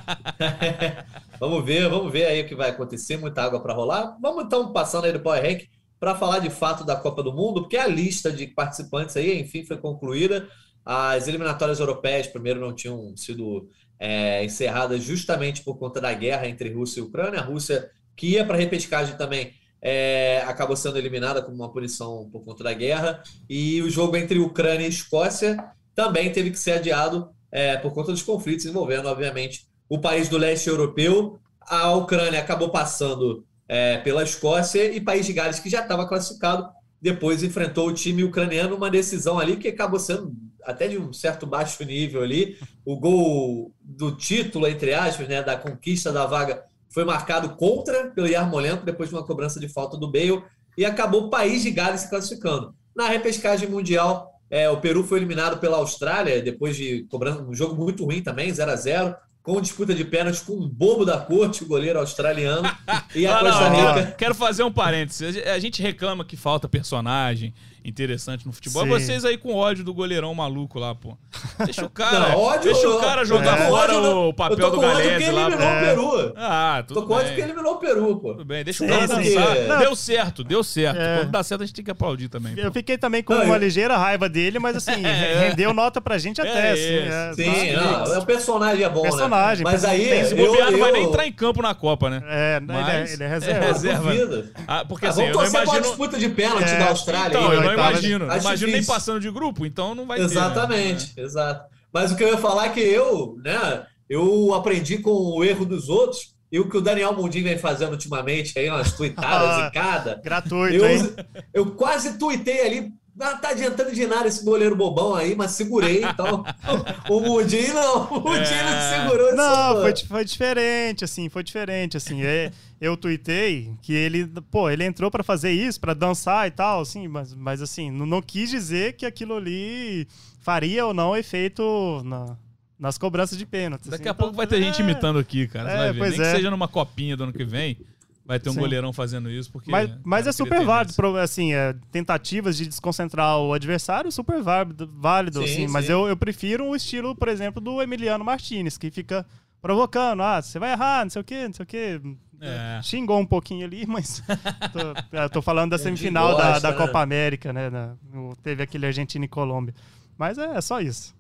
ó. Vamos ver, vamos ver aí o que vai acontecer, muita água para rolar. Vamos então passando aí do Power Rank para falar de fato da Copa do Mundo, porque a lista de participantes aí, enfim, foi concluída. As eliminatórias europeias, primeiro, não tinham sido é, encerradas justamente por conta da guerra entre Rússia e Ucrânia. A Rússia, que ia para a repescagem também, é, acabou sendo eliminada como uma punição por conta da guerra. E o jogo entre Ucrânia e Escócia também teve que ser adiado é, por conta dos conflitos envolvendo, obviamente, o país do leste europeu. A Ucrânia acabou passando é, pela Escócia, e País de Gales, que já estava classificado, depois enfrentou o time ucraniano, uma decisão ali que acabou sendo até de um certo baixo nível ali. O gol do título, entre aspas, né, da conquista da vaga, foi marcado contra pelo Yarmolenko, depois de uma cobrança de falta do Bale, e acabou o País de Gales se classificando. Na repescagem mundial, é, o Peru foi eliminado pela Austrália, depois de cobrando um jogo muito ruim também, zero a zero, com disputa de pênalti com um bobo da corte, o goleiro australiano. E a ah, Costa não, Rica... Quero fazer um parênteses. A gente reclama que falta personagem interessante no futebol. Sim. Vocês aí com ódio do goleirão maluco lá, pô. Deixa o cara, Não, ódio, deixa o cara jogar é. fora ódio, o papel do Galese lá. Eliminou É. o Peru. Ah, tudo Tô com ódio bem. que eliminou o Peru, pô. Tudo bem, deixa Sim, o cara sim. dançar. Não. Deu certo, deu certo. É. Quando dá certo, a gente tem que aplaudir também. Eu fiquei também com Não, uma eu- ligeira raiva dele, mas assim, É. rendeu nota pra gente até, É assim. isso. Sim, não, é, o personagem é bom, Personagem, né? Mas aí, tem- Se eu, bobear, não vai eu- nem entrar em campo na Copa, né? É, ele Mas- é, ele é É reserva. reserva. duvido. Ah, porque Ah, assim, vamos eu não torcer pra imagino... disputa de pênalti É, da Austrália. Então, aí, eu não oitava- imagino. Não acho imagino nem difícil. passando de grupo, então não vai ter. Exatamente, Né? exato. Mas o que eu ia falar é que eu, né, eu aprendi com o erro dos outros, e o que o Daniel Mundin vem fazendo ultimamente aí, umas tuitadas em cada. Gratuito, Eu, hein? eu quase tuitei ali, não tá adiantando de nada esse goleiro bobão aí, mas segurei, então. O Mundin não, o Mundin É. não segurou esse Não, pô. foi, di- foi diferente, assim, foi diferente, assim. É, eu tuitei que ele, pô, ele entrou pra fazer isso, pra dançar e tal, assim, mas, mas assim, não, não quis dizer que aquilo ali faria ou não efeito na, nas cobranças de pênalti. Daqui assim. a pouco vai ter gente É, imitando aqui, cara. Você É, vai ver. pois Nem que é. seja numa copinha do ano que vem, vai ter um Sim. goleirão fazendo isso. Porque, Mas, mas cara, é super queria válido, tendência. pro- assim, é, tentativas de desconcentrar o adversário, super válido, válido Sim, assim, sim. mas eu, eu prefiro o estilo, por exemplo, do Emiliano Martinez, que fica provocando, ah, você vai errar, não sei o quê, não sei o quê. É. Xingou um pouquinho ali, mas tô, eu tô falando da Ele semifinal da, gosta, da né? Copa América, né, na- no- teve aquele Argentina e Colômbia. Mas é, é só isso.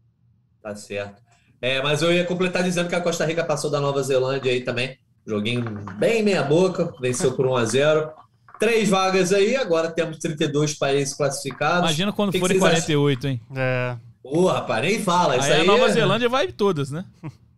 Tá certo. É, mas eu ia completar dizendo que a Costa Rica passou da Nova Zelândia aí também. Joguinho bem meia boca, venceu por um a zero. Três vagas aí, agora temos trinta e dois países classificados. Imagina quando O que que forem vocês quarenta e oito, hein? É, Pô, rapaz, nem fala. Isso Aí aí, a Nova é- Zelândia vai todas, né?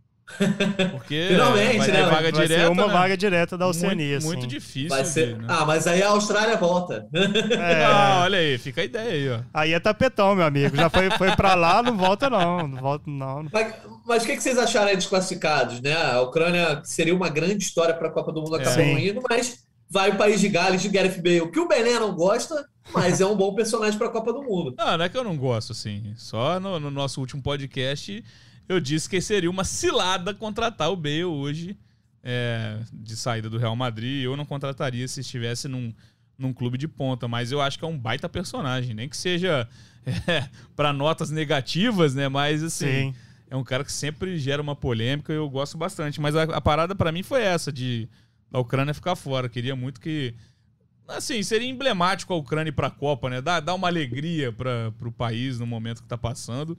Porque Finalmente, vai ter né? vaga vai direta, ser uma né? vaga direta da Oceania, Muito, muito assim. difícil. Vai ser... de, né? Ah, mas aí a Austrália volta. É, Ah, olha aí, fica a ideia aí, ó. aí é tapetão, meu amigo. Já foi, foi pra lá, não volta não. Não volta não. Mas, mas o que que vocês acharam aí dos classificados, né? A Ucrânia seria uma grande história para a Copa do Mundo, acabou Sim. não indo, mas vai o País de Gales de Gareth Bale, que o Bené não gosta, mas é um bom personagem para a Copa do Mundo. Não, não é que eu não gosto, assim. Só no, no nosso último podcast eu disse que seria uma cilada contratar o Bale hoje é, de saída do Real Madrid. Eu não contrataria se estivesse num, num clube de ponta, mas eu acho que é um baita personagem. Nem que seja é, para notas negativas, né? Mas, assim, Sim. é um cara que sempre gera uma polêmica e eu gosto bastante. Mas a, a parada para mim foi essa, de a Ucrânia ficar fora. Queria muito que... Assim, seria emblemático a Ucrânia ir para a Copa, né? Dar, dar uma alegria para o país no momento que está passando.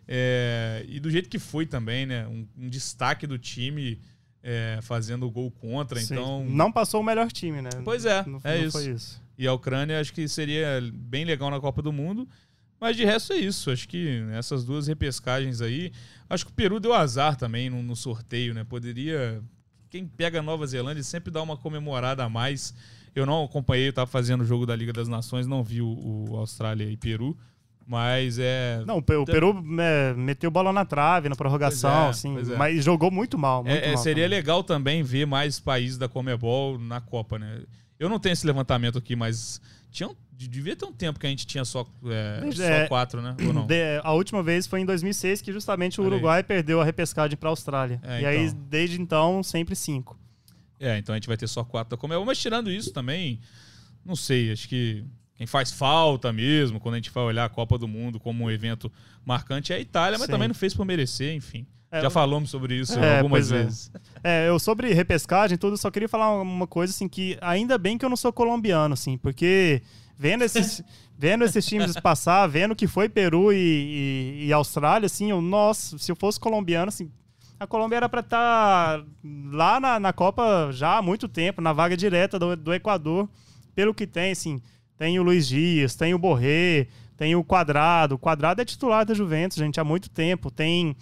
É, e do jeito que foi também, né? Um, um destaque do time é, fazendo o gol contra. Sim. Então, Não passou o melhor time, né? Pois é, Não- é não isso. foi isso. E a Ucrânia acho que seria bem legal na Copa do Mundo. Mas de resto é isso. Acho que essas duas repescagens aí... Acho que o Peru deu azar também no, no sorteio, né? Poderia... Quem pega a Nova Zelândia sempre dá uma comemorada a mais. Eu não acompanhei, eu estava fazendo o jogo da Liga das Nações, não vi o, o Austrália e Peru. Mas é... Não, o Peru é, meteu bola na trave, na prorrogação, é, assim, é. Mas jogou muito mal. Muito é, mal seria também. legal também ver mais países da Conmebol na Copa, né? Eu não tenho esse levantamento aqui, mas tinha um, devia ter um tempo que a gente tinha só, é, é, só quatro, né? Ou não? De, a última vez foi em dois mil e seis que justamente o Uruguai perdeu a repescagem para a Austrália. É, e então. aí, desde então, sempre cinco. É, então a gente vai ter só quatro da Conmebol. Mas tirando isso também, não sei, acho que quem faz falta mesmo, quando a gente vai olhar a Copa do Mundo como um evento marcante, é a Itália, mas Sim. também não fez por merecer, enfim. É, Já falamos sobre isso é, algumas vezes. É. é, eu sobre repescagem tudo, só queria falar uma coisa assim, que ainda bem que eu não sou colombiano, assim, porque vendo esses, vendo esses times passar, vendo que foi Peru e, e, e Austrália, assim, eu, nossa, se eu fosse colombiano, assim, a Colômbia era para estar tá lá na, na Copa já há muito tempo, na vaga direta do, do Equador, pelo que tem, assim, tem o Luiz Dias, tem o Borré, tem o Quadrado. O Quadrado é titular da Juventus, gente, há muito tempo. Tem,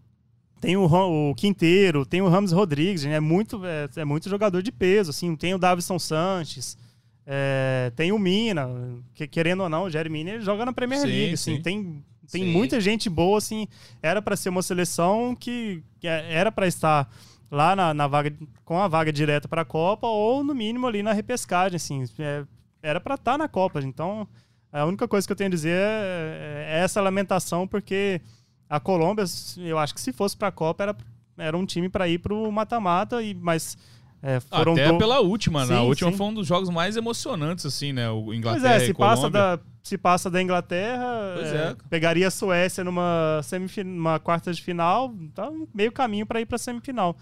tem o, o Quinteiro, tem o Rames Rodrigues, gente, é muito, é, é muito jogador de peso, assim. Tem o Davinson Sanches, é, tem o Mina, que querendo ou não, o Jerry Mina, ele joga na Premier sim, League, assim, sim. tem... Tem Sim. muita gente boa, assim, era para ser uma seleção que, que era para estar lá na, na vaga, com a vaga direta para a Copa ou, no mínimo, ali na repescagem, assim, é, era para estar na Copa. Então, a única coisa que eu tenho a dizer é, é essa lamentação, porque a Colômbia, eu acho que se fosse para a Copa, era, era um time para ir para o mata-mata, mas... É, foram Até do... pela última, né? A sim, última sim. foi um dos jogos mais emocionantes, assim, né? O Inglaterra pois é, se e Colômbia. Passa da, se passa da Inglaterra, é, é. pegaria a Suécia numa, semifin... numa quarta de final, tá meio caminho para ir para a semifinal.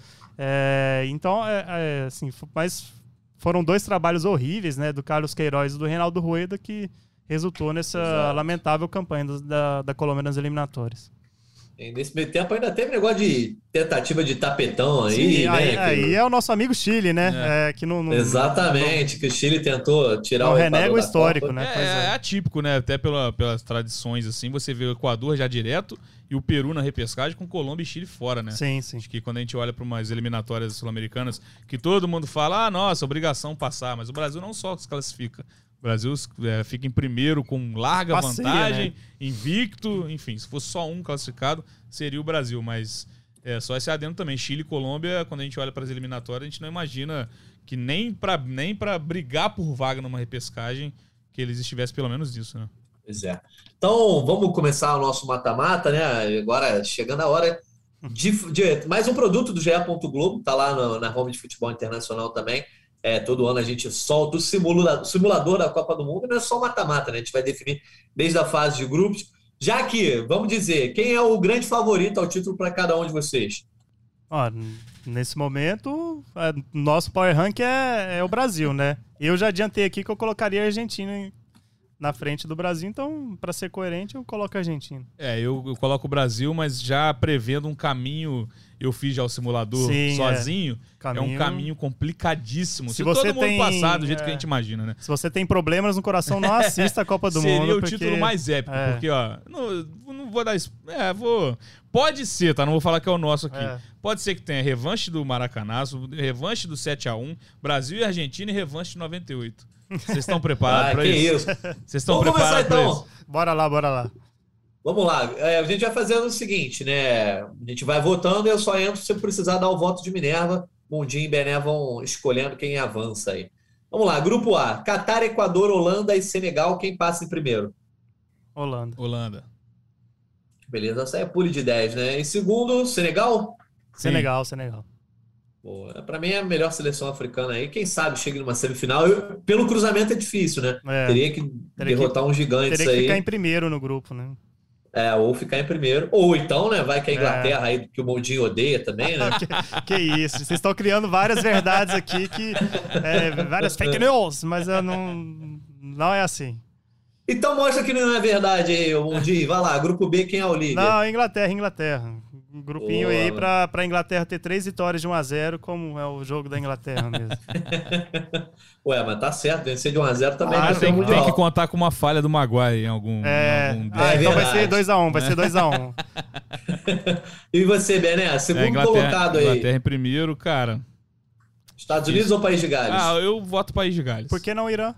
É, então, é, é, assim, mas foram dois trabalhos horríveis, né? Do Carlos Queiroz e do Reinaldo Rueda, que resultou nessa Exato. lamentável campanha do, da, da Colômbia nas eliminatórias. E nesse meio tempo ainda teve negócio de tentativa de tapetão aí, Sim, né? Aí, que... aí é o nosso amigo Chile, né? É. É, que não, não, Exatamente, não, que o Chile tentou tirar não o renega o histórico, Copa. né? É, Pois é. é atípico, né? Até pela, pelas tradições, assim, você vê o Equador já direto e o Peru na repescagem com Colômbia e Chile fora, né? Sim, sim. Acho que quando a gente olha para umas eliminatórias sul-americanas, que todo mundo fala, ah, nossa, obrigação passar, mas o Brasil não só se classifica. O Brasil é, fica em primeiro com larga Passeia, vantagem, né? invicto, enfim, se fosse só um classificado, seria o Brasil, mas é só esse adendo também. Chile e Colômbia, quando a gente olha para as eliminatórias, a gente não imagina que nem para nem para brigar por vaga numa repescagem, que eles estivessem pelo menos nisso, né? Pois é. Então, vamos começar o nosso mata-mata, né? Agora, chegando a hora de, de mais um produto do G E. Globo, tá lá no, na home de futebol internacional também. É, todo ano a gente solta o simula, simulador da Copa do Mundo, não é só mata-mata, né? A gente vai definir desde a fase de grupos. Já que, vamos dizer, quem é o grande favorito ao título para cada um de vocês? Ó, nesse momento, é, nosso power rank é, é o Brasil, né? Eu já adiantei aqui que eu colocaria a Argentina na frente do Brasil, então, para ser coerente, eu coloco a Argentina. É, eu, eu coloco o Brasil, mas já prevendo um caminho, eu fiz já o simulador Sim, sozinho, é. Caminho... é um caminho complicadíssimo. Se, Se você todo mundo tem... passar do jeito é... que a gente imagina, né? Se você tem problemas no coração, não assista a Copa do Seria Mundo. Seria o porque... título mais épico, é. porque, ó, não, não vou dar... É, vou... Pode ser, tá? Não vou falar que é o nosso aqui. É. Pode ser que tenha revanche do Maracanazo, revanche do sete a um, Brasil e Argentina e revanche de noventa e oito. Vocês estão preparados ah, para isso? Vocês estão preparados para isso? Bora lá, bora lá. Vamos lá. É, a gente vai fazendo o seguinte, né? A gente vai votando e eu só entro se precisar dar o voto de Minerva. Mundinho e Bené vão escolhendo quem avança aí. Vamos lá. Grupo A. Catar, Equador, Holanda e Senegal. Quem passa em primeiro? Holanda. Holanda. Beleza. Essa é pule de dez, né? Em segundo, Senegal? Senegal, Senegal. Para mim é a melhor seleção africana aí. Quem sabe chega numa semifinal. Eu, pelo cruzamento é difícil, né? É, teria que teria derrotar que, uns gigantes teria aí. Teria que ficar em primeiro no grupo, né? É, ou ficar em primeiro. Ou então, né? Vai que a Inglaterra é. aí, que o Mundinho odeia também, né? que, que isso. Vocês estão criando várias verdades aqui, que é, várias fake news, mas eu não, não é assim. Então mostra que não é verdade aí, o Mundinho. Vai lá, grupo B, quem é o líder? Não, Inglaterra, Inglaterra. Um grupinho Boa. aí pra, pra Inglaterra ter três vitórias de um a zero, como é o jogo da Inglaterra mesmo. Ué, mas tá certo, vencer de um a zero também. Ah, vai Mas ser tem, um tem mundial. que contar com uma falha do Maguire em algum, É, em algum ah, É então vai verdade. ser dois a um, vai ser dois a um. E você, Bené, É, segundo Inglaterra, colocado aí. Inglaterra em primeiro, cara. Estados Unidos ou País de Gales? Ah, eu voto País de Gales. Por que não Irã?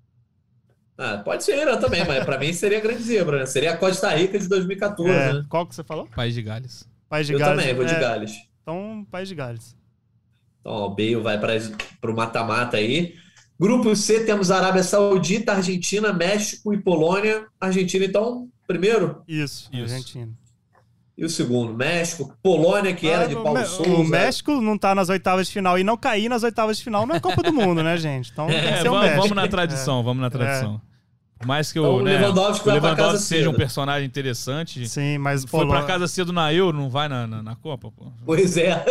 Ah, pode ser Irã também, mas pra mim seria grande zebra, né? Seria a Costa Rica de dois mil e quatorze, É, né? qual que você falou? País de Gales. País de Eu Gales. também, vou de é, Gales. Então, País de Gales. Então, ó, o Bale vai para o mata-mata aí. Grupo C, temos Arábia Saudita, Argentina, México e Polônia. Argentina, então, primeiro. Isso, Isso. Argentina. E o segundo, México. Polônia, que era Ah, de o Paulo Me- Souza. O México não tá nas oitavas de final e não cair nas oitavas de final não é Copa do Mundo, né, gente? Então tem que É, ser o vamos, México. vamos na tradição, vamos na tradição. Por mais que Então, o, o né, Lewandowski o vai pra casa Lewandowski seja um cedo. personagem interessante, Sim, mas foi Polônia- pra casa cedo na Euro, não vai na, na, na Copa, pô. Pois é.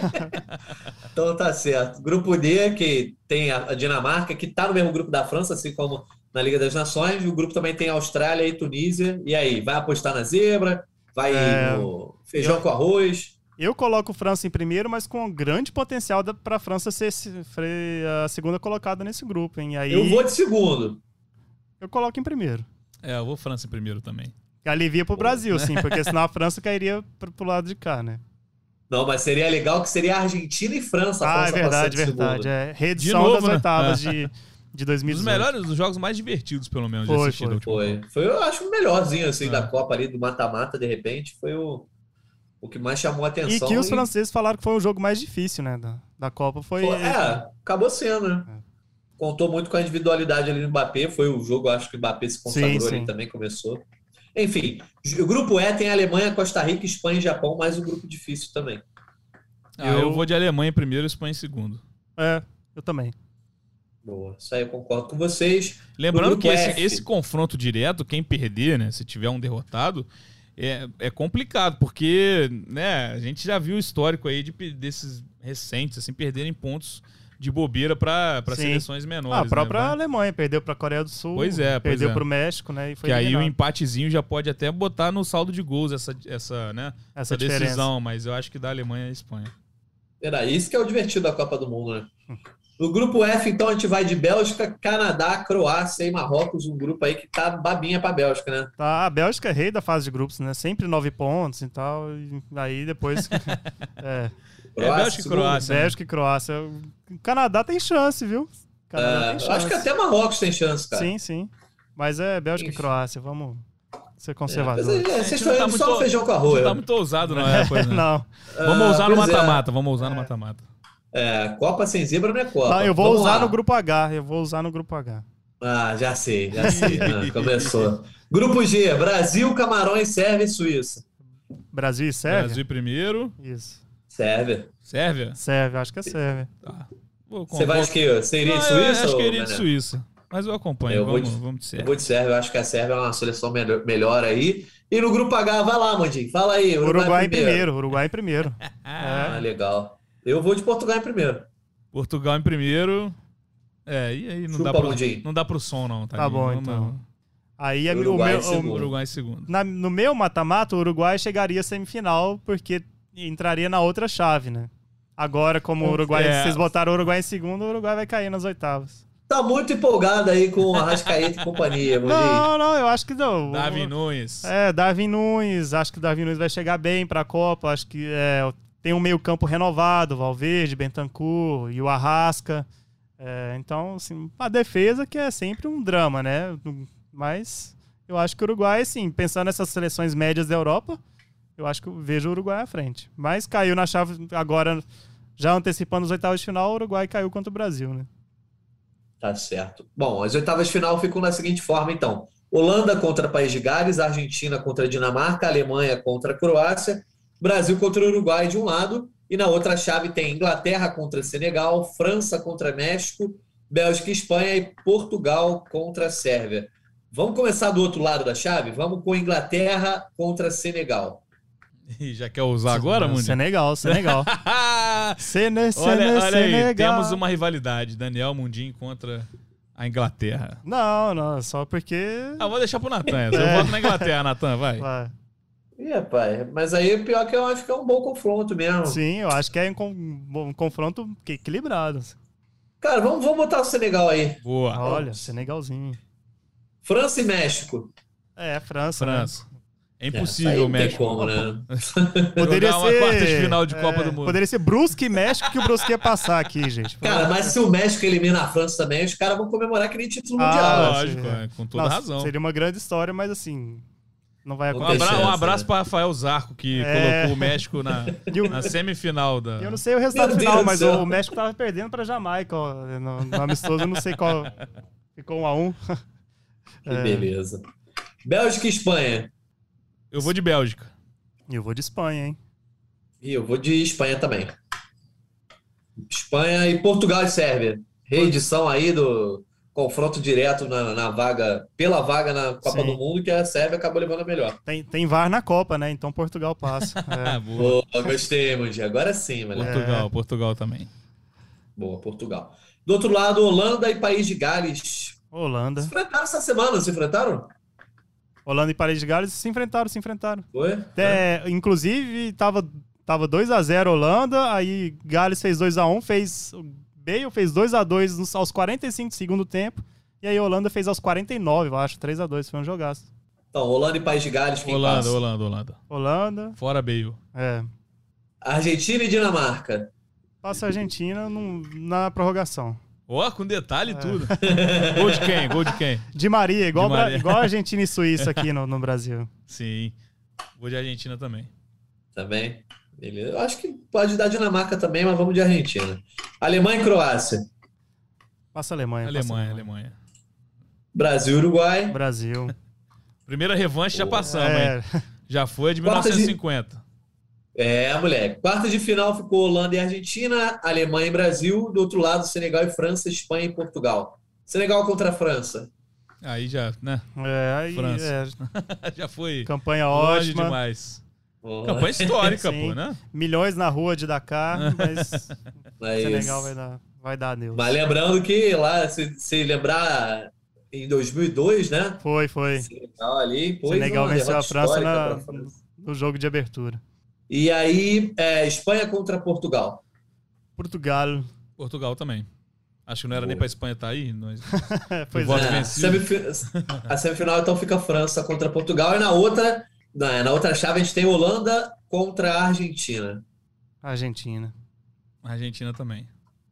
Então tá certo. Grupo D, que tem a a Dinamarca, que tá no mesmo grupo da França, assim como na Liga das Nações. O grupo também tem Austrália e Tunísia. E aí, vai apostar na zebra? Vai É, no feijão eu- com arroz? Eu coloco França em primeiro, mas com grande potencial da- pra França ser se- fre- a segunda colocada nesse grupo, hein? E aí Eu vou de segundo. eu coloco em primeiro. É, eu vou França em primeiro também. Que alivia pro Brasil, sim, porque senão a França cairia pro, pro lado de cá, né? Não, mas seria legal que seria Argentina e França. A Ah, é França verdade, passando de verdade. segundo. É reedição De novo, das né? oitavas É. de, de dois mil e Um dos dezoito. melhores, dos jogos mais divertidos, pelo menos, de Foi, assistir foi. da última Foi. Copa. Foi, eu acho, o melhorzinho assim, É. da Copa ali, do mata-mata, de repente. Foi o, o que mais chamou a E atenção. que os franceses falaram que foi o jogo mais difícil, né? Da, da Copa. Foi. Foi- é, acabou sendo, né? Contou muito com a individualidade ali no Mbappé. Foi o jogo, acho que o Mbappé se consagrou Sim, ali sim. também, começou. Enfim, o grupo E tem Alemanha, Costa Rica, Espanha e Japão, mais um grupo difícil também. Ah, eu... Eu- vou de Alemanha em primeiro e Espanha em segundo. É, eu também. Boa, isso aí eu concordo com vocês. Lembrando O que grupo esse, F. esse confronto direto, quem perder, né, se tiver um derrotado, é, é complicado, porque, né, a gente já viu o histórico aí de, pe- desses recentes, assim, perderem pontos de bobeira para Sim. seleções menores. Ah, a própria né? Vai- Alemanha perdeu pra Coreia do Sul. Pois é, pois Perdeu é. pro México, né? E foi Que aí o eliminado. empatezinho já pode até botar no saldo de gols essa, essa, né, Essa essa diferença. decisão, mas eu acho que da Alemanha e Espanha. Era isso que é o divertido da Copa do Mundo, né? No grupo F, então, a gente vai de Bélgica, Canadá, Croácia e Marrocos, um grupo aí que tá babinha pra Bélgica, né? Tá, a Bélgica é rei da fase de grupos, né? Sempre nove pontos e tal. E aí depois. é. É, Bélgica e segundo. Croácia. né? Bélgica e Croácia. O Canadá tem chance, viu? O Canadá É, tem eu chance. acho que até Marrocos tem chance, cara. Sim, sim. Mas é Bélgica Enfim. e Croácia. Vamos ser É, conservador. mas é, A vocês gente estão não tá indo só muito- no feijão com Não arroz. tá né? muito ousado, não é? Coisa, né? Não. Vamos usar no pois é. mata-mata, vamos usar no mata-mata. É, Copa sem zebra não é Copa. Não, eu vou Vamos usar lá. no grupo H. Eu vou usar no grupo H. Ah, já sei, já sei. Ah, começou. Grupo G, Brasil, Camarões, Sérvia e Suíça. Brasil e Sérvia? Brasil primeiro. Isso. Sérvia. Sérvia? Sérvia, acho que é Sérvia. Tá. Vou Você vai vou- de que? Você iria Não, de eu Suíça? Acho que ou, eu iria de Mané? Suíça. Mas eu acompanho. Eu vou vamos, de- vamos de Eu Sérvia. vou de Sérvia, eu acho que a Sérvia é uma seleção melhor, melhor aí. E no grupo H, vai lá, Mandinho. Fala aí. Uruguai, Uruguai em primeiro. Uruguai em primeiro. Ah, É. legal. Eu vou de Portugal em primeiro. Portugal em primeiro. É, e aí não Chupa, dá, pro, Mundinho. não dá pro som, não. Tá bom, Vamos- então. Aí é o Uruguai meu, em segundo. o- Uruguai em segundo. na- no meu mata-mata, o Uruguai chegaria à semifinal, porque entraria na outra chave, né? Agora, como o Uruguai, É. vocês botaram o Uruguai em segundo, o Uruguai vai cair nas oitavas. Tá muito empolgado aí com a Arrascaeta e companhia, Mandinho. Não, não, eu acho que não. Davi O- Nunes. É, Darwin Nunes, acho que o Darwin Nunes vai chegar bem pra Copa, acho que é, tem um meio campo renovado, Valverde, Bentancur e o Arrasca. É, então, assim, a defesa que é sempre um drama, né? Mas eu acho que o Uruguai, assim, pensando nessas seleções médias da Europa, eu acho que eu vejo o Uruguai à frente. Mas caiu na chave agora, já antecipando os oitavos de final, o Uruguai caiu contra o Brasil, né? Tá certo. Bom, as oitavas de final ficam da seguinte forma, então. Holanda contra País de Gales, Argentina contra Dinamarca, Alemanha contra Croácia, Brasil contra o Uruguai de um lado, e na outra chave tem Inglaterra contra Senegal, França contra México, Bélgica e Espanha e Portugal contra a Sérvia. Vamos começar do outro lado da chave? Vamos com Inglaterra contra Senegal. Ih, já quer usar agora, Mundi? Senegal, Senegal. Sene, olha Sene, olha aí, Senegal. temos uma rivalidade. Daniel Mundinho contra a Inglaterra. Não, não, só porque... Ah, vou deixar pro Natan. essa. Eu É. voto na Inglaterra, Natan, vai. Vai. Ih, rapaz, mas aí pior que eu acho que é um bom confronto mesmo. Sim, eu acho que é um, com- um confronto que- equilibrado. Cara, vamos, vamos botar o Senegal aí. Boa. Olha, Senegalzinho. França e México. É, França, né? França. É É, isso aí impossível não o tem México. como, né? Poderia Jogar uma ser quarta de final de é, Copa do Mundo. Poderia ser Brusque e México que o Brusque ia passar aqui, gente. Cara, mas se o México elimina a França também, os caras vão comemorar que nem título Ah, mundial. Lógico, sim. é, com toda Nossa, razão. Seria uma grande história, mas assim, não vai Não Um, tem acontecer. abra- um chance, abraço né? para Rafael Zarco, que É. colocou o México na, E o- na semifinal da. Eu não sei o resultado Meu final, Deus mas do céu. o México tava perdendo pra Jamaica, ó, no, no amistoso, eu não sei qual. Ficou um a um. Que beleza. Bélgica e Espanha. Eu vou de Bélgica. E eu vou de Espanha, hein? E eu vou de Espanha também. Espanha e Portugal e Sérvia. Reedição aí do confronto direto na, na vaga, pela vaga na Copa Sim. do Mundo, que a Sérvia acabou levando a melhor. Tem, tem V A R na Copa, né? Então Portugal passa. Ah, É. boa. Boa, gostei, Mundi. Agora sim, moleque. Portugal, Portugal também. Boa, Portugal. Do outro lado, Holanda e País de Gales. Holanda. Se enfrentaram essa semana, se enfrentaram? Holanda e País de Gales se enfrentaram, se enfrentaram. Foi? Até, inclusive, tava, tava dois a zero Holanda, aí Gales fez dois a um, fez. O Bale fez dois a dois nos- aos quarenta e cinco do segundo tempo, e aí Holanda fez aos quarenta e nove, eu acho, três a dois, foi um jogaço. Então, Holanda e País de Gales, quem Holanda, passa? Holanda, Holanda. Holanda, Fora Bale. é. Argentina e Dinamarca. Passa a Argentina num- na prorrogação. Ó, com detalhe e tudo. Gol de quem? Gol de quem? De Maria, igual, Di Bra- Maria. igual a Argentina e Suíça aqui no, no Brasil. Sim. Vou de Argentina também. Também. Beleza. Eu acho que pode dar Dinamarca também, mas vamos de Argentina. Alemanha e Croácia. Passa a Alemanha. passa a Alemanha, Alemanha. Brasil e Uruguai. Brasil. Primeira revanche já passamos, É, hein? Já foi a de mil Quarta de- novecentos e cinquenta. É, moleque. Quarta de final ficou Holanda e Argentina, Alemanha e Brasil. Do outro lado, Senegal e França, Espanha e Portugal. Senegal contra a França. Aí já, né? é, aí, França. é, Já foi campanha longe ótima. demais. Ó, Campanha histórica, Sim. pô, né? Milhões na rua de Dakar, mas é Senegal isso. vai dar, vai dar Deus. Mas lembrando que lá, se, se lembrar, em dois mil e dois, né? Foi, foi. Senegal ali, pôs Senegal uma venceu a derrota França histórica na- pra França. No jogo de abertura. E aí, é, Espanha contra Portugal. Portugal. Portugal também. Acho que não era nem Boa. pra Espanha estar aí. Nós... Pois voto é. É, vencido. semifi- a semifinal então fica França contra Portugal e na outra, na, na outra chave a gente tem Holanda contra a Argentina. Argentina. Argentina também.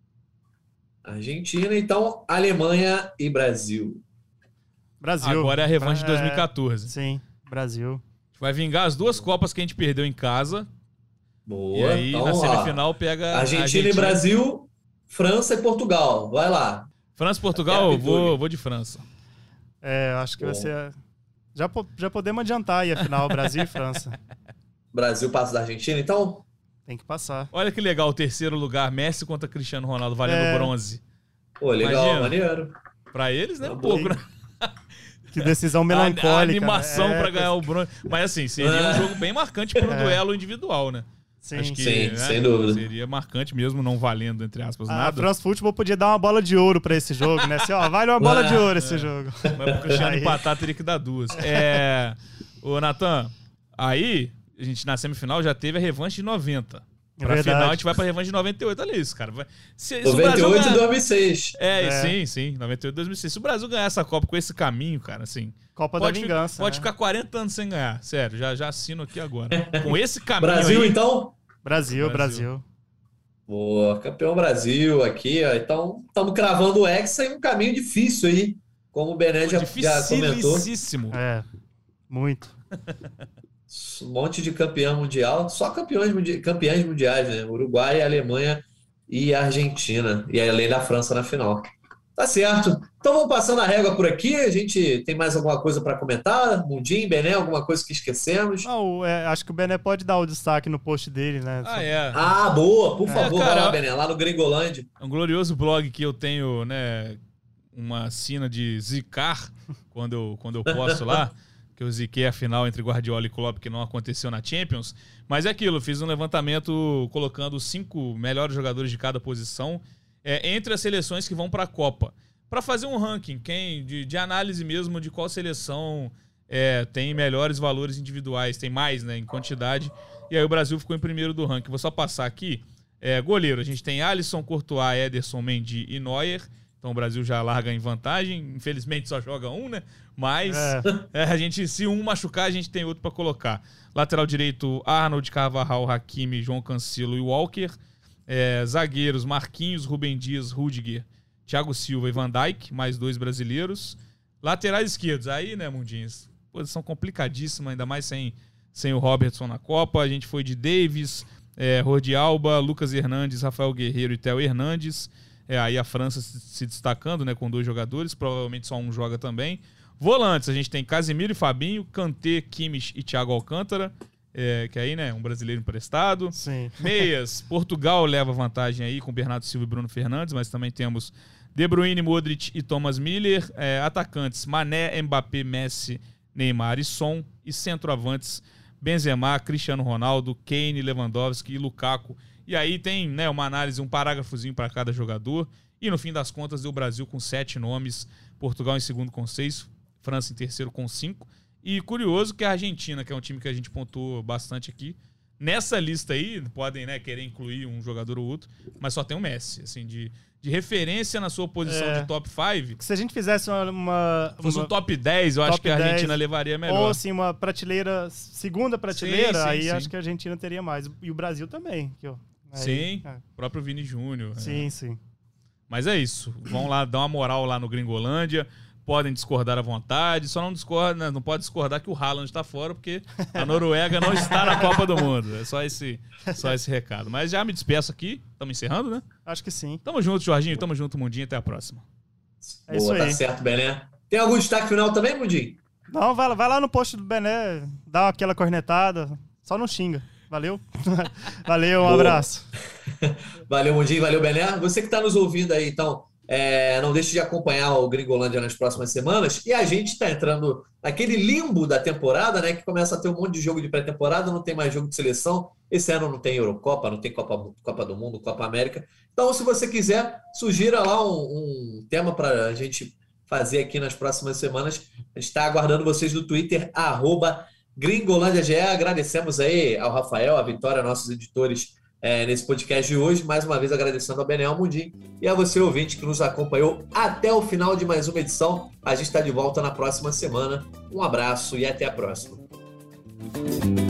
Argentina, então Alemanha e Brasil. Brasil. Agora é a revanche de É, dois mil e quatorze. Sim, Brasil. A gente vai vingar as duas Copas que a gente perdeu em casa. Boa. E aí, então, na ó, semifinal, pega Argentina, e Brasil, França e Portugal. Vai lá. França e Portugal, É, eu vou, vou de França. É, eu acho que vai Bom. ser. Já, po- já podemos adiantar aí a final, Brasil e França. Brasil passa da Argentina, então? Tem que passar. Olha que legal, o terceiro lugar, Messi contra Cristiano Ronaldo, valendo É. bronze. Pô, legal, Imagina. maneiro. Pra eles, né? Tá Um bom. pouco, né? Que decisão A, melancólica. a animação né? É, pra ganhar o bronze. Mas assim, seria um É. jogo bem marcante pro É. duelo individual, né? Sim. Acho que, Sim, né, sem dúvida. seria marcante mesmo, não valendo, entre aspas, A nada. France Football podia dar uma bola de ouro pra esse jogo, né? Assim, ó, vale uma bola de ouro esse jogo. Mas pro Cristiano Aí. empatar teria que dar duas. É. Ô, Natan, aí a gente na semifinal já teve a revanche de noventa. Pra Verdade. final a gente vai pra revanche de noventa e oito. Olha isso, cara. Vai- Se, se o noventa e Brasil oito e ganhar- dois mil e seis. É, É. sim, sim. noventa e oito, dois mil e seis. Se o Brasil ganhar essa Copa com esse caminho, cara, assim. Copa Pode, da fi- Vingança. pode né? ficar quarenta anos sem ganhar. Sério, já, já assino aqui agora. Com esse caminho Brasil, aí. então? Brasil, Brasil. Brasil. Boa, campeão Brasil aqui, ó. Então, estamos cravando o Hexa em um caminho difícil aí, como o Bené já, já comentou. Dificílimo. É, muito. Um monte de campeão mundial, só campeões, mundi campeões mundiais, né? Uruguai, Alemanha e Argentina. E além da França na final. Tá certo. Então vamos passando a régua por aqui. A gente tem mais alguma coisa para comentar? Mundinho, Bené, alguma coisa que esquecemos? Não, é, acho que o Bené pode dar o destaque no post dele, né? Ah, é. Ah, boa, por É, favor, cara, vai lá, Bené, lá no Gringolândia. É um glorioso blog que eu tenho, né, uma sina de zicar quando eu, quando eu posto lá, que eu ziquei a final entre Guardiola e Klopp, que não aconteceu na Champions. Mas é aquilo, eu fiz um levantamento colocando os cinco melhores jogadores de cada posição é, entre as seleções que vão para a Copa. Para fazer um ranking quem, de, de análise mesmo de qual seleção é, tem melhores valores individuais, tem mais, né, em quantidade. E aí o Brasil ficou em primeiro do ranking. Vou só passar aqui. É, goleiro, a gente tem Alisson, Courtois, Ederson, Mendy e Neuer. Então o Brasil já larga em vantagem. Infelizmente só joga um, né? Mas é. É, a gente, se um machucar, a gente tem outro para colocar. Lateral direito, Arnold, Carvajal, Hakimi, João Cancelo e Walker. É, zagueiros, Marquinhos, Rubem Dias, Rudiger, Thiago Silva e Van Dijk, mais dois brasileiros. Laterais esquerdos, aí, né, Mundinhos? Posição complicadíssima, ainda mais sem, sem o Robertson na Copa. A gente foi de Davis, é, Jordi Alba, Lucas Hernandes, Rafael Guerreiro e Theo Hernandes. É, aí a França se destacando, né, com dois jogadores, provavelmente só um joga também. Volantes, a gente tem Casemiro e Fabinho, Kanté, Kimmich e Thiago Alcântara. É, que aí, né, um brasileiro emprestado. Sim. Meias, Portugal leva vantagem aí com Bernardo Silva e Bruno Fernandes, mas também temos De Bruyne, Modric e Thomas Müller. É, atacantes, Mané, Mbappé, Messi, Neymar e Son. E centroavantes, Benzema, Cristiano Ronaldo, Kane, Lewandowski e Lukaku. E aí tem, né, uma análise, um parágrafozinho para cada jogador. E no fim das contas deu o Brasil com sete nomes, Portugal em segundo com seis, França em terceiro com cinco. E curioso que a Argentina, que é um time que a gente pontuou bastante aqui, nessa lista aí, podem, né, querer incluir um jogador ou outro, mas só tem o Messi, assim, de, de referência na sua posição é, de top cinco. Se a gente fizesse uma... uma fosse uma, um top dez, eu top acho que a Argentina dez, levaria melhor. Ou, assim, uma prateleira, segunda prateleira, sim, sim, aí sim. Acho que a Argentina teria mais. E o Brasil também. Que, ó, aí, sim, é. próprio Vini Júnior. Sim, é. sim. Mas é isso. Vão lá dar uma moral lá no Gringolândia. Podem discordar à vontade, só não discorda, não pode discordar que o Haaland está fora, porque a Noruega não está na Copa do Mundo. É só esse, só esse recado. Mas já me despeço aqui. Estamos encerrando, né? Acho que sim. Tamo junto, Jorginho. Tamo junto, Mundinho. Até a próxima. É isso Boa, aí. tá certo, Bené. Tem algum destaque final também, Mundinho? Não, vai, vai lá no post do Bené, dá aquela cornetada. Só não xinga. Valeu? Valeu, um Boa. Abraço. Valeu, Mundinho. Valeu, Bené. Você que está nos ouvindo aí, então... É, não deixe de acompanhar o Gringolândia nas próximas semanas. E a gente está entrando naquele limbo da temporada, né? Que começa a ter um monte de jogo de pré-temporada, não tem mais jogo de seleção. Esse ano não tem Eurocopa, não tem Copa, Copa do Mundo, Copa América. Então, se você quiser, sugira lá um, um tema para a gente fazer aqui nas próximas semanas. A gente está aguardando vocês no Twitter, arroba GringolândiaGE. Agradecemos aí ao Rafael, à Vitória, nossos editores, É, nesse podcast de hoje, mais uma vez agradecendo ao Bené Mundinho e a você, ouvinte, que nos acompanhou até o final de mais uma edição. A gente está de volta na próxima semana. Um abraço e até a próxima.